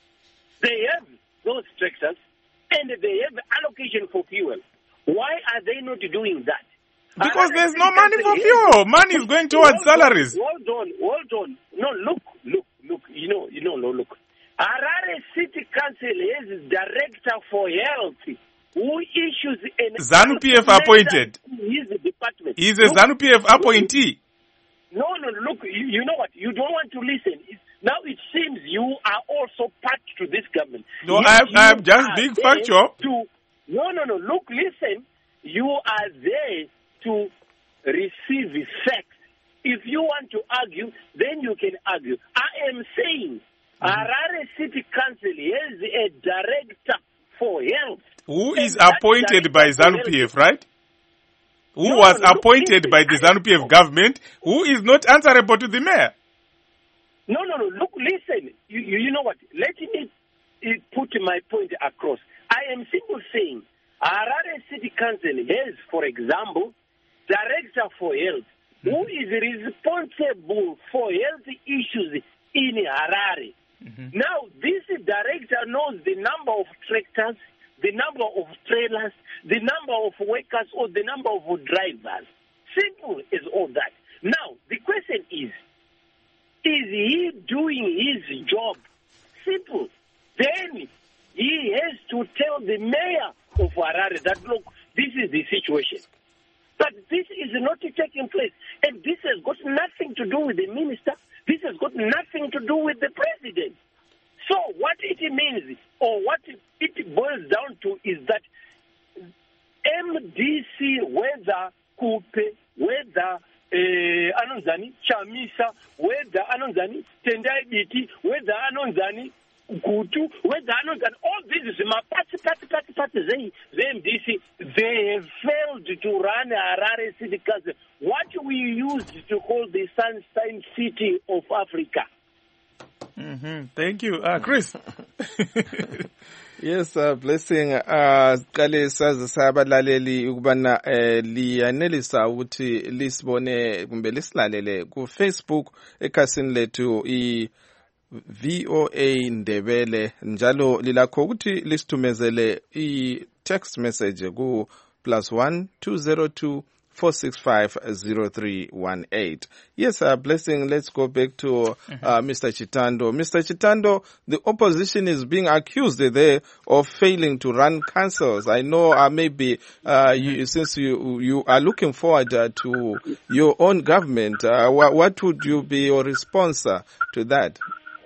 S4: They have those tractors, and they have allocation for fuel. Why are they not doing that?
S1: Because Harare there's City no money for fuel. Money is going towards
S4: hold
S1: salaries.
S4: On, hold on, hold on. No, look, look, look. You know, you know, no, look. Harare City Council has a director for health who issues an
S1: ZANU P F appointed.
S4: His department.
S1: He's a ZANU P F appointee.
S4: No, no, look, you, you know what? You don't want to listen. It's, now it seems you are also part to this government.
S1: No,
S4: Yes,
S1: I'm, I'm just
S4: are
S1: being
S4: there
S1: factual.
S4: To, no, no, no. Look, listen. You are there to receive facts. If you want to argue, then you can argue. I am saying mm-hmm. Harare City Council has a director for health.
S1: Who is appointed by ZANU P F, right? Who no, was no, no, appointed look, by the ZANU P F government, who is not answerable to the mayor.
S4: No, no, no. Look, listen. You, you, you know what? Let me put my point across. I am simply saying Harare City Council has, for example, director for health, mm-hmm. who is responsible for health issues in Harare. Mm-hmm. Now, this director knows the number of tractors, the number of trailers, the number of workers, or the number of drivers. Simple as all that. Now, the question is, is he doing his job? Simple. Then he has to tell the mayor of Harare that, look, this is the situation. But this is not taking place. And this has got nothing to do with the minister. This has got nothing to do with the president. So what it means, or what it boils down to, is that M D C, whether Kupe, whether uh, Anonzani, Chamisa, whether Anonzani, Tendai Biti, whether Anonzani, Kutu, whether Anonzani, all these is my party, party, party, party, they, the M D C, they have failed to run Harare City Council, what we used to call the Sunshine City of Africa.
S1: Mm-hmm. Thank you. Uh, Chris.
S2: Yes, uh, blessing. Uh, kale sazi sabalaleli ukubana eh, liyanelisa ukuthi lisibone kumbe lisilalele ku Facebook ekhasini lethu i V O A Ndebele njalo lilakho ukuthi lisithumezele i text message ku plus one two zero two four six five zero three one eight. Yes, uh, blessing. Let's go back to uh, Mister Chitando. Mister Chitando, the opposition is being accused there of failing to run councils. I know uh, maybe uh, you, since you you are looking forward uh, to your own government, uh, what, what would you be your response uh, to that?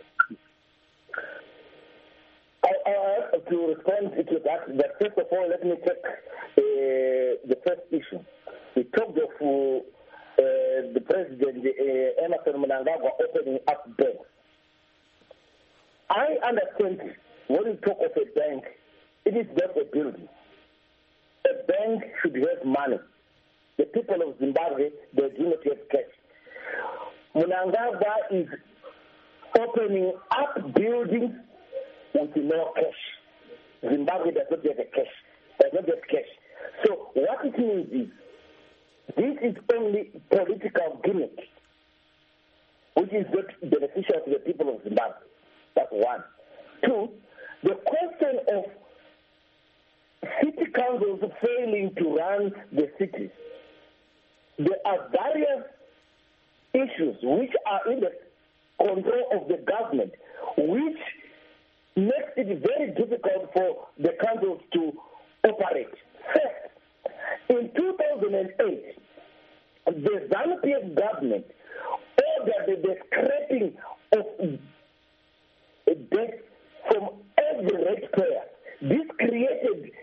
S5: I, I have to respond to that. But first of all, let me take uh, the first issue. We talked of uh, uh, the president, uh, Emmerson Mnangagwa, opening up banks. I understand when you talk of a bank, it is just a building. A bank should have money. The people of Zimbabwe, they do not have cash. Mnangagwa is opening up buildings with no cash. Zimbabwe does not have a cash. Does not have cash. So what it means is, this is only political gimmick, which is not beneficial to the people of Zimbabwe. That's one. Two, the question of city councils failing to run the cities. There are various issues which are in the control of the government, which makes it very difficult for the councils to operate. First, in two thousand eight, the ZANU P F government ordered the scrapping of debt from every ratepayer. This created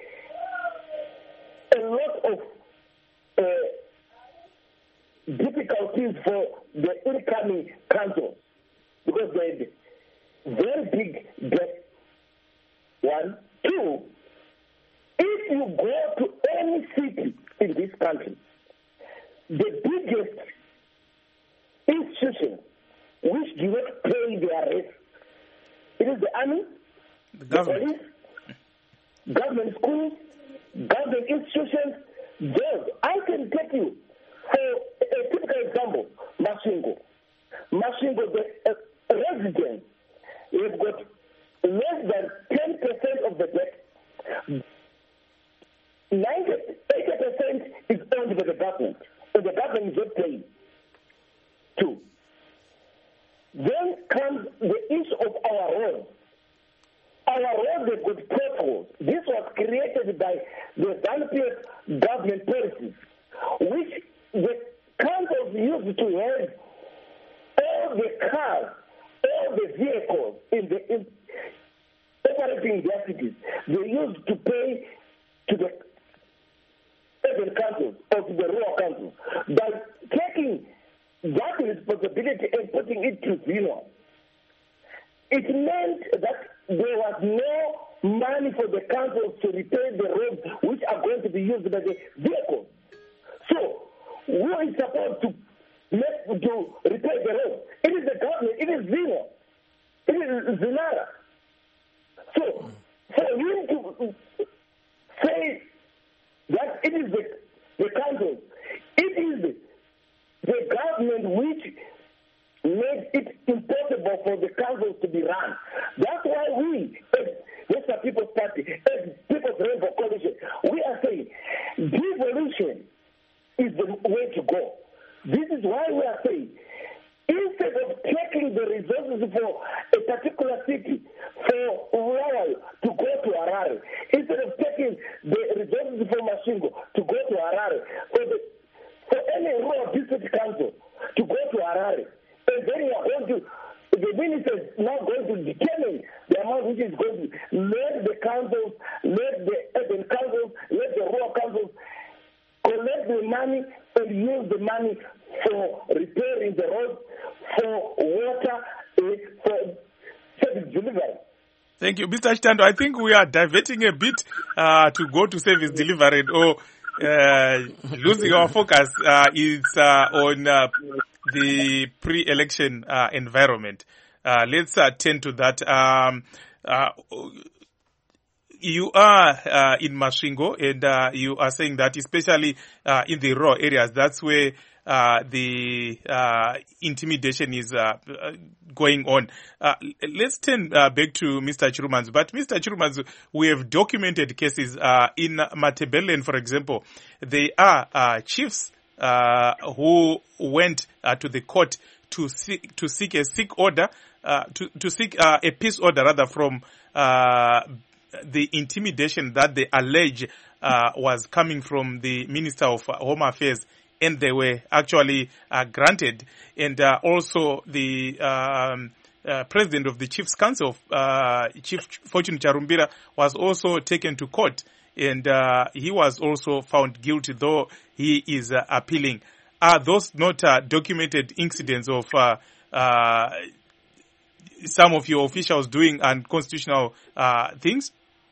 S5: a lot of uh, difficulties for the incoming councils because they had very big debt. One. Two, if you go to any city in this country, the biggest institution which do not pay their rent, it is the army,
S1: the
S5: the
S1: government,
S5: police, government schools, government institutions, jails. I can take you for a typical example, Mashingo. Mashingo, the uh, residents, they've got less than ten percent of the debt. ninety, eighty percent is owned by the government, and the government is not paying. Two. Then comes the issue of our roads. our roads have got potholes. This was created by the ZANU P F government policies, which the councils used to have all the cars, all the vehicles in the in, operating their cities. They used to pay to the urban councils or to the rural councils. By taking that responsibility and putting it to zero, it meant that there was no money for the councils to repair the roads which are going to be used by the vehicles. So, who is supposed to make, to repair the roads? It is the government. It is zero. It is Zinara. So, for him to say that it is the, the council, it is the, the government which made it impossible for the councils to be run. That's why we, as National People's Party, as People's Rainbow Coalition, we are saying devolution is the way to go. This is why we are saying, instead of taking the resources for a particular city, for Rural to go to Harare, instead of taking the resources for Mashingo to go to Harare, for, the, for any rural district council to go to Harare, and then you are going to, the minister is now going to determine the amount which is going to let the councils, let the urban councils, let the rural councils collect the money and use the money for repairing the roads, for water, for service delivery.
S1: Thank you. Mister Chitando, I think we are diverting a bit uh, to go to service delivery or uh, losing our focus uh, is uh, on uh, the pre-election uh, environment. Uh, let's uh, turn to that. Um, uh, You are uh, in Mashingo, and uh, you are saying that especially uh, in the rural areas, that's where uh, the uh, intimidation is uh, going on. Uh, let's turn uh, back to Mister Chirumanzu. But Mister Chirumanzu, we have documented cases uh, in Matebelen, for example. There are uh, chiefs uh, who went uh, to the court to seek, to seek a seek order, uh, to, to seek uh, a peace order rather from uh, the intimidation that they allege uh, was coming from the Minister of Home Affairs, and they were actually uh, granted. And uh, also the um, uh, president of the Chiefs Council, uh, Chief Fortune Charumbira, was also taken to court, and uh, he was also found guilty, though he is uh, appealing. Are those not uh, documented incidents of uh, uh, some of your officials doing unconstitutional uh, things?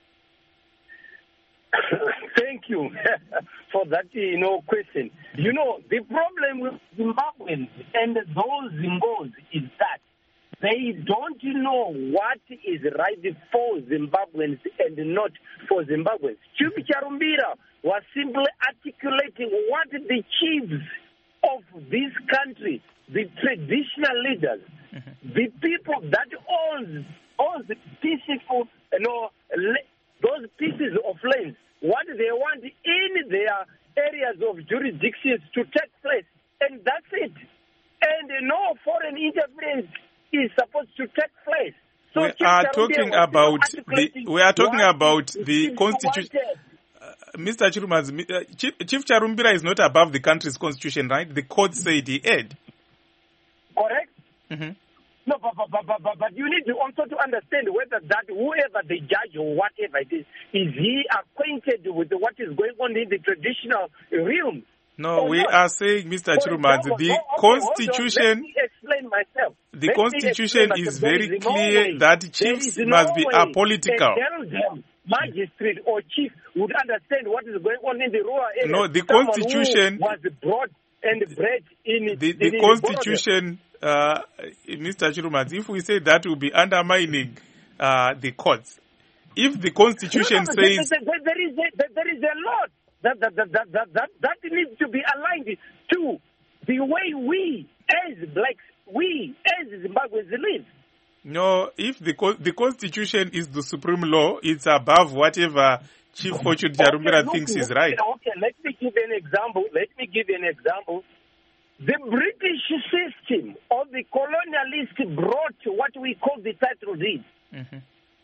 S4: Thank you for that, you know, question. You know, the problem with Zimbabweans and those Zimbos is that they don't know what is right for Zimbabweans and not for Zimbabweans. Chief Charumbira was simply articulating what the chiefs of this country, the traditional leaders, mm-hmm. the people that owns owns peaceful, you know, those pieces of land, what they want in their areas of jurisdictions to take place, and that's it. And no foreign interference is supposed to take place. So
S1: we are talking about the we are talking about the constitution. Uh, Mister Chirumanzu, uh, Chief, Chief Charumbira is not above the country's constitution, right? The court said he had.
S4: Correct.
S1: Mm-hmm.
S4: No, but, but, but, but, but you need to also to understand whether that whoever the judge or whatever it is, is he acquainted with what is going on in the traditional realm?
S1: No, we not? are saying, Mister Chirumanzu, the okay, Constitution.
S4: Let me explain myself.
S1: The
S4: let
S1: Constitution is very clear no that chiefs must be apolitical.
S4: Magistrate or chief would understand what is going on in the rural area.
S1: No, the Constitution
S4: was brought and bred in
S1: the, the
S4: in
S1: Constitution. Uh, Mister Chirumanzu, if we say that, will be undermining uh, the courts. If the Constitution
S4: no, no,
S1: says
S4: there, there, there, is a, there is a lot that that, that, that, that, that that needs to be aligned to the way we as blacks, we as Zimbabweans live.
S1: No, if the the Constitution is the supreme law, it's above whatever Chief Fortune Charumbira okay, thinks is right.
S4: Okay, let me give an example. Let me give an example. The British system of the colonialist brought what we call the title deed.
S1: Mm-hmm.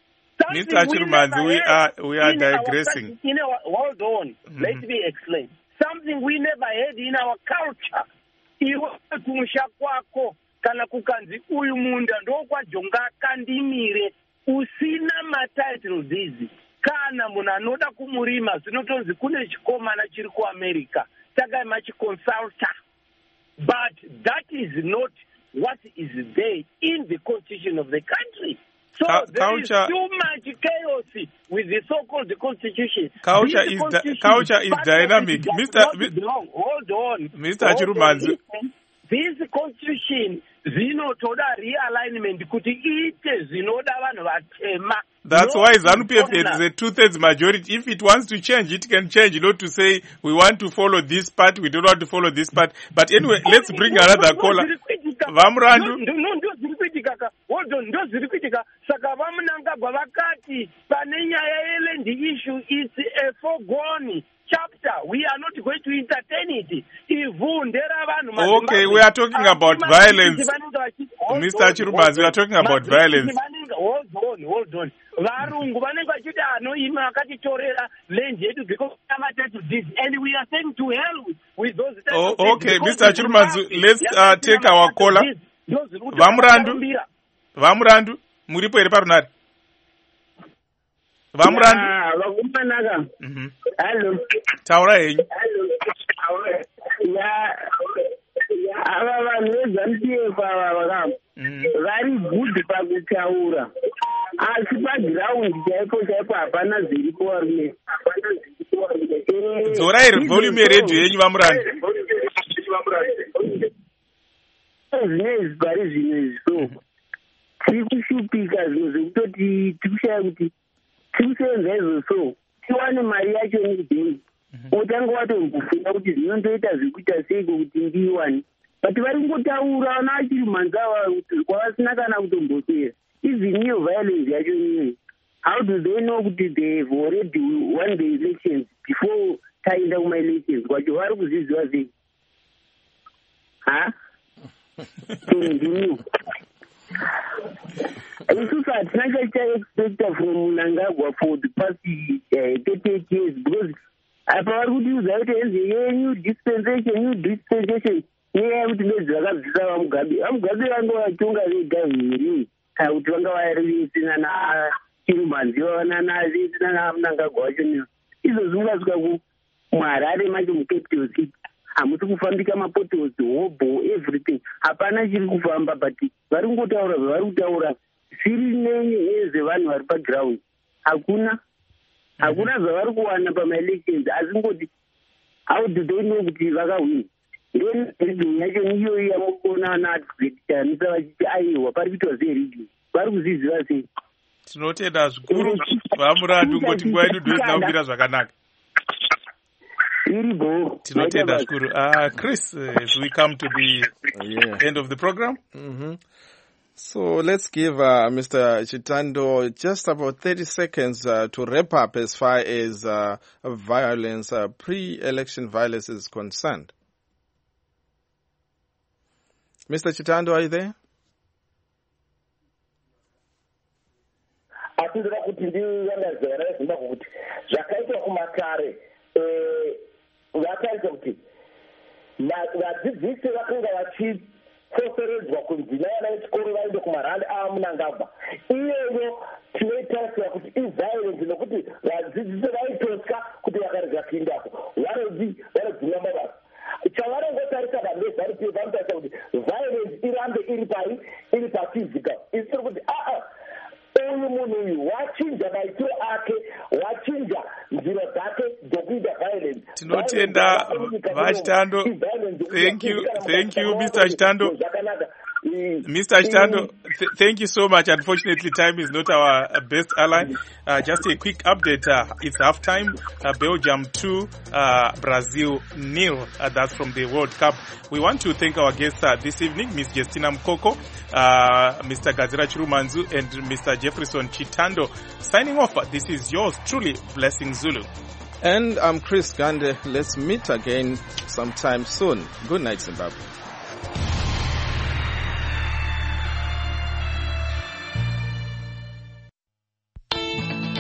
S1: Mister Chirumanzi, we are we are digressing.
S8: In our, hold on, mm-hmm. Let me explain. Something we never had in our culture. Iwe kumusha kwako kana kukanzi uyu munda ndokwa jonga kandimire usina matitle dizi kana muna anoda kumurima zvinotonzi kune chikomana chiri kuAmerica takaima chiconsulta, but that is not what is there in the constitution of the country. So Ca- there culture, is too much chaos with the so-called constitution.
S1: Culture is di- culture is dynamic. Mister
S8: Belong. Hold on.
S1: Mister Chirumanzi.
S8: This constitution zvinotoda realignment kuti ite zvinoda vanhu vatema.
S1: That's why ZANU-P F there is a two-thirds majority. If it wants to change, it can change. Not to say we want to follow this part, we don't want to follow this part. But anyway, let's bring another caller. Vamrandu.
S8: No, ndo zviri kuitika ka. Hold on, ndo zviri kuitika. Saka vamunangagwa vakati pane nyaya yeland issue is a foregone chapter. We are not going to entertain it.
S1: Okay, we are talking about violence. Mister Chirumanzi, we are talking about violence.
S8: Hold on, hold on. Varungu vanenge vachiti anoima akatitorera land yedu because to this, and we are saying to hell with, with those.
S1: Oh, okay, Mister Chirumanzi, let's uh, take our caller. Vamrandu, Vamrandu, muripo ere parunari. Vamrandu.
S9: Mhm. Hello.
S1: Taura yenyu.
S9: Ya. Ava vanhu veZANU-P F ava vakam. Vari good pakutaura. Asi pagiraundi chaipo chaipo hapana zviripo varume.
S1: Dzorai volume yeredhiyo yenyu Vamrandu.
S9: Zvinezvi pari zvinezvi so tiri kushupika zvinhu zvekutoti tikushaya kuti tikusenza izvo so tiwane mari yacho nebhengi utanga watombofunga kuti zvinondoita zvekuita seiko kuti ndiiwane but vari kungotaura vana vachiri manzava kwavasina kana kutombosera even iyo violence yacho iyoyo. How do they know kuti they have already won the elections before taenda kuma-elections kwacho vari kuzviziva sei ha ndini isusu hatina chachaexpecta from Mnangagwa for the past uh, thirty years because apa vari kutiudza kuti enze yenyu dispensation new dispensation nyaya yekuti ndezvakabvisa vamugabe vamugabe vanga vatonga vega here kana kuti vanga vari vesina naChirumanzi vavanana vesina naMnangagwa wacho niyo izvo zvingasvika kuMharare macho mucapital city hamusi kufambika mapotos hobo everything hapana chiri kufamba but vari kungotaura zvavari kutaura zviri nezvevanhu vari paground hakuna hakuna zvavari kuwana pamaelections asi ngoti how do they know kuti vakawina then reading yacho niyoyo yamukuona naadvocate vachiti aiwa pari kuitwa zereading vari kuzviziva sei.
S1: Tinotenda zvikuru Vamrandu ngoti nguva yedu ndoinambira zvakanaka. Tinotenda zvikuru. Uh, Chris, uh, as we come to the yeah. end of the program.
S2: Mm-hmm. So let's give uh, Mister Chitando just about thirty seconds uh, to wrap up as far as uh, violence, uh, pre-election violence is concerned. Mister Chitando, are you there?
S5: Atindira kuti ndiyangazera zimba kuti zvakaitwa kumakare vakaita kuti vadzidzisi vakanga vachifoseredzwa kunzi nevana vechikoro vaende kumarandi ava Mnangagwa. Iyoyo tinoitarisira kuti iviolence nokuti vadzidzisi vaitosya kuti vakarega kuindako vanodzi vanodzinga mabasa chavanongotarisa vandezvarupi vanotarisa kuti violence irambe iri pari iri paphysical isiri kuti aa uyu munhu uyu wachinja maitiro ake wachinja nzira dzake dzokuita violence.
S1: Tinotenda vaChitando. Thank you, thank you, Mister Chitando. Mister Chitando, th- thank you so much. Unfortunately, time is not our best ally. Uh, just a quick update. Uh, it's halftime. Uh, Belgium two, uh, Brazil nil. Uh, that's from the World Cup. We want to thank our guests uh, this evening, Miss Justina Mkoko, uh, Mister Gadzira Chirumanzi, and Mister Jefferson Chitando. Signing off. This is yours truly, Blessing Zulu.
S2: And I'm Chris Gande. Let's meet again sometime soon. Good night, Zimbabwe.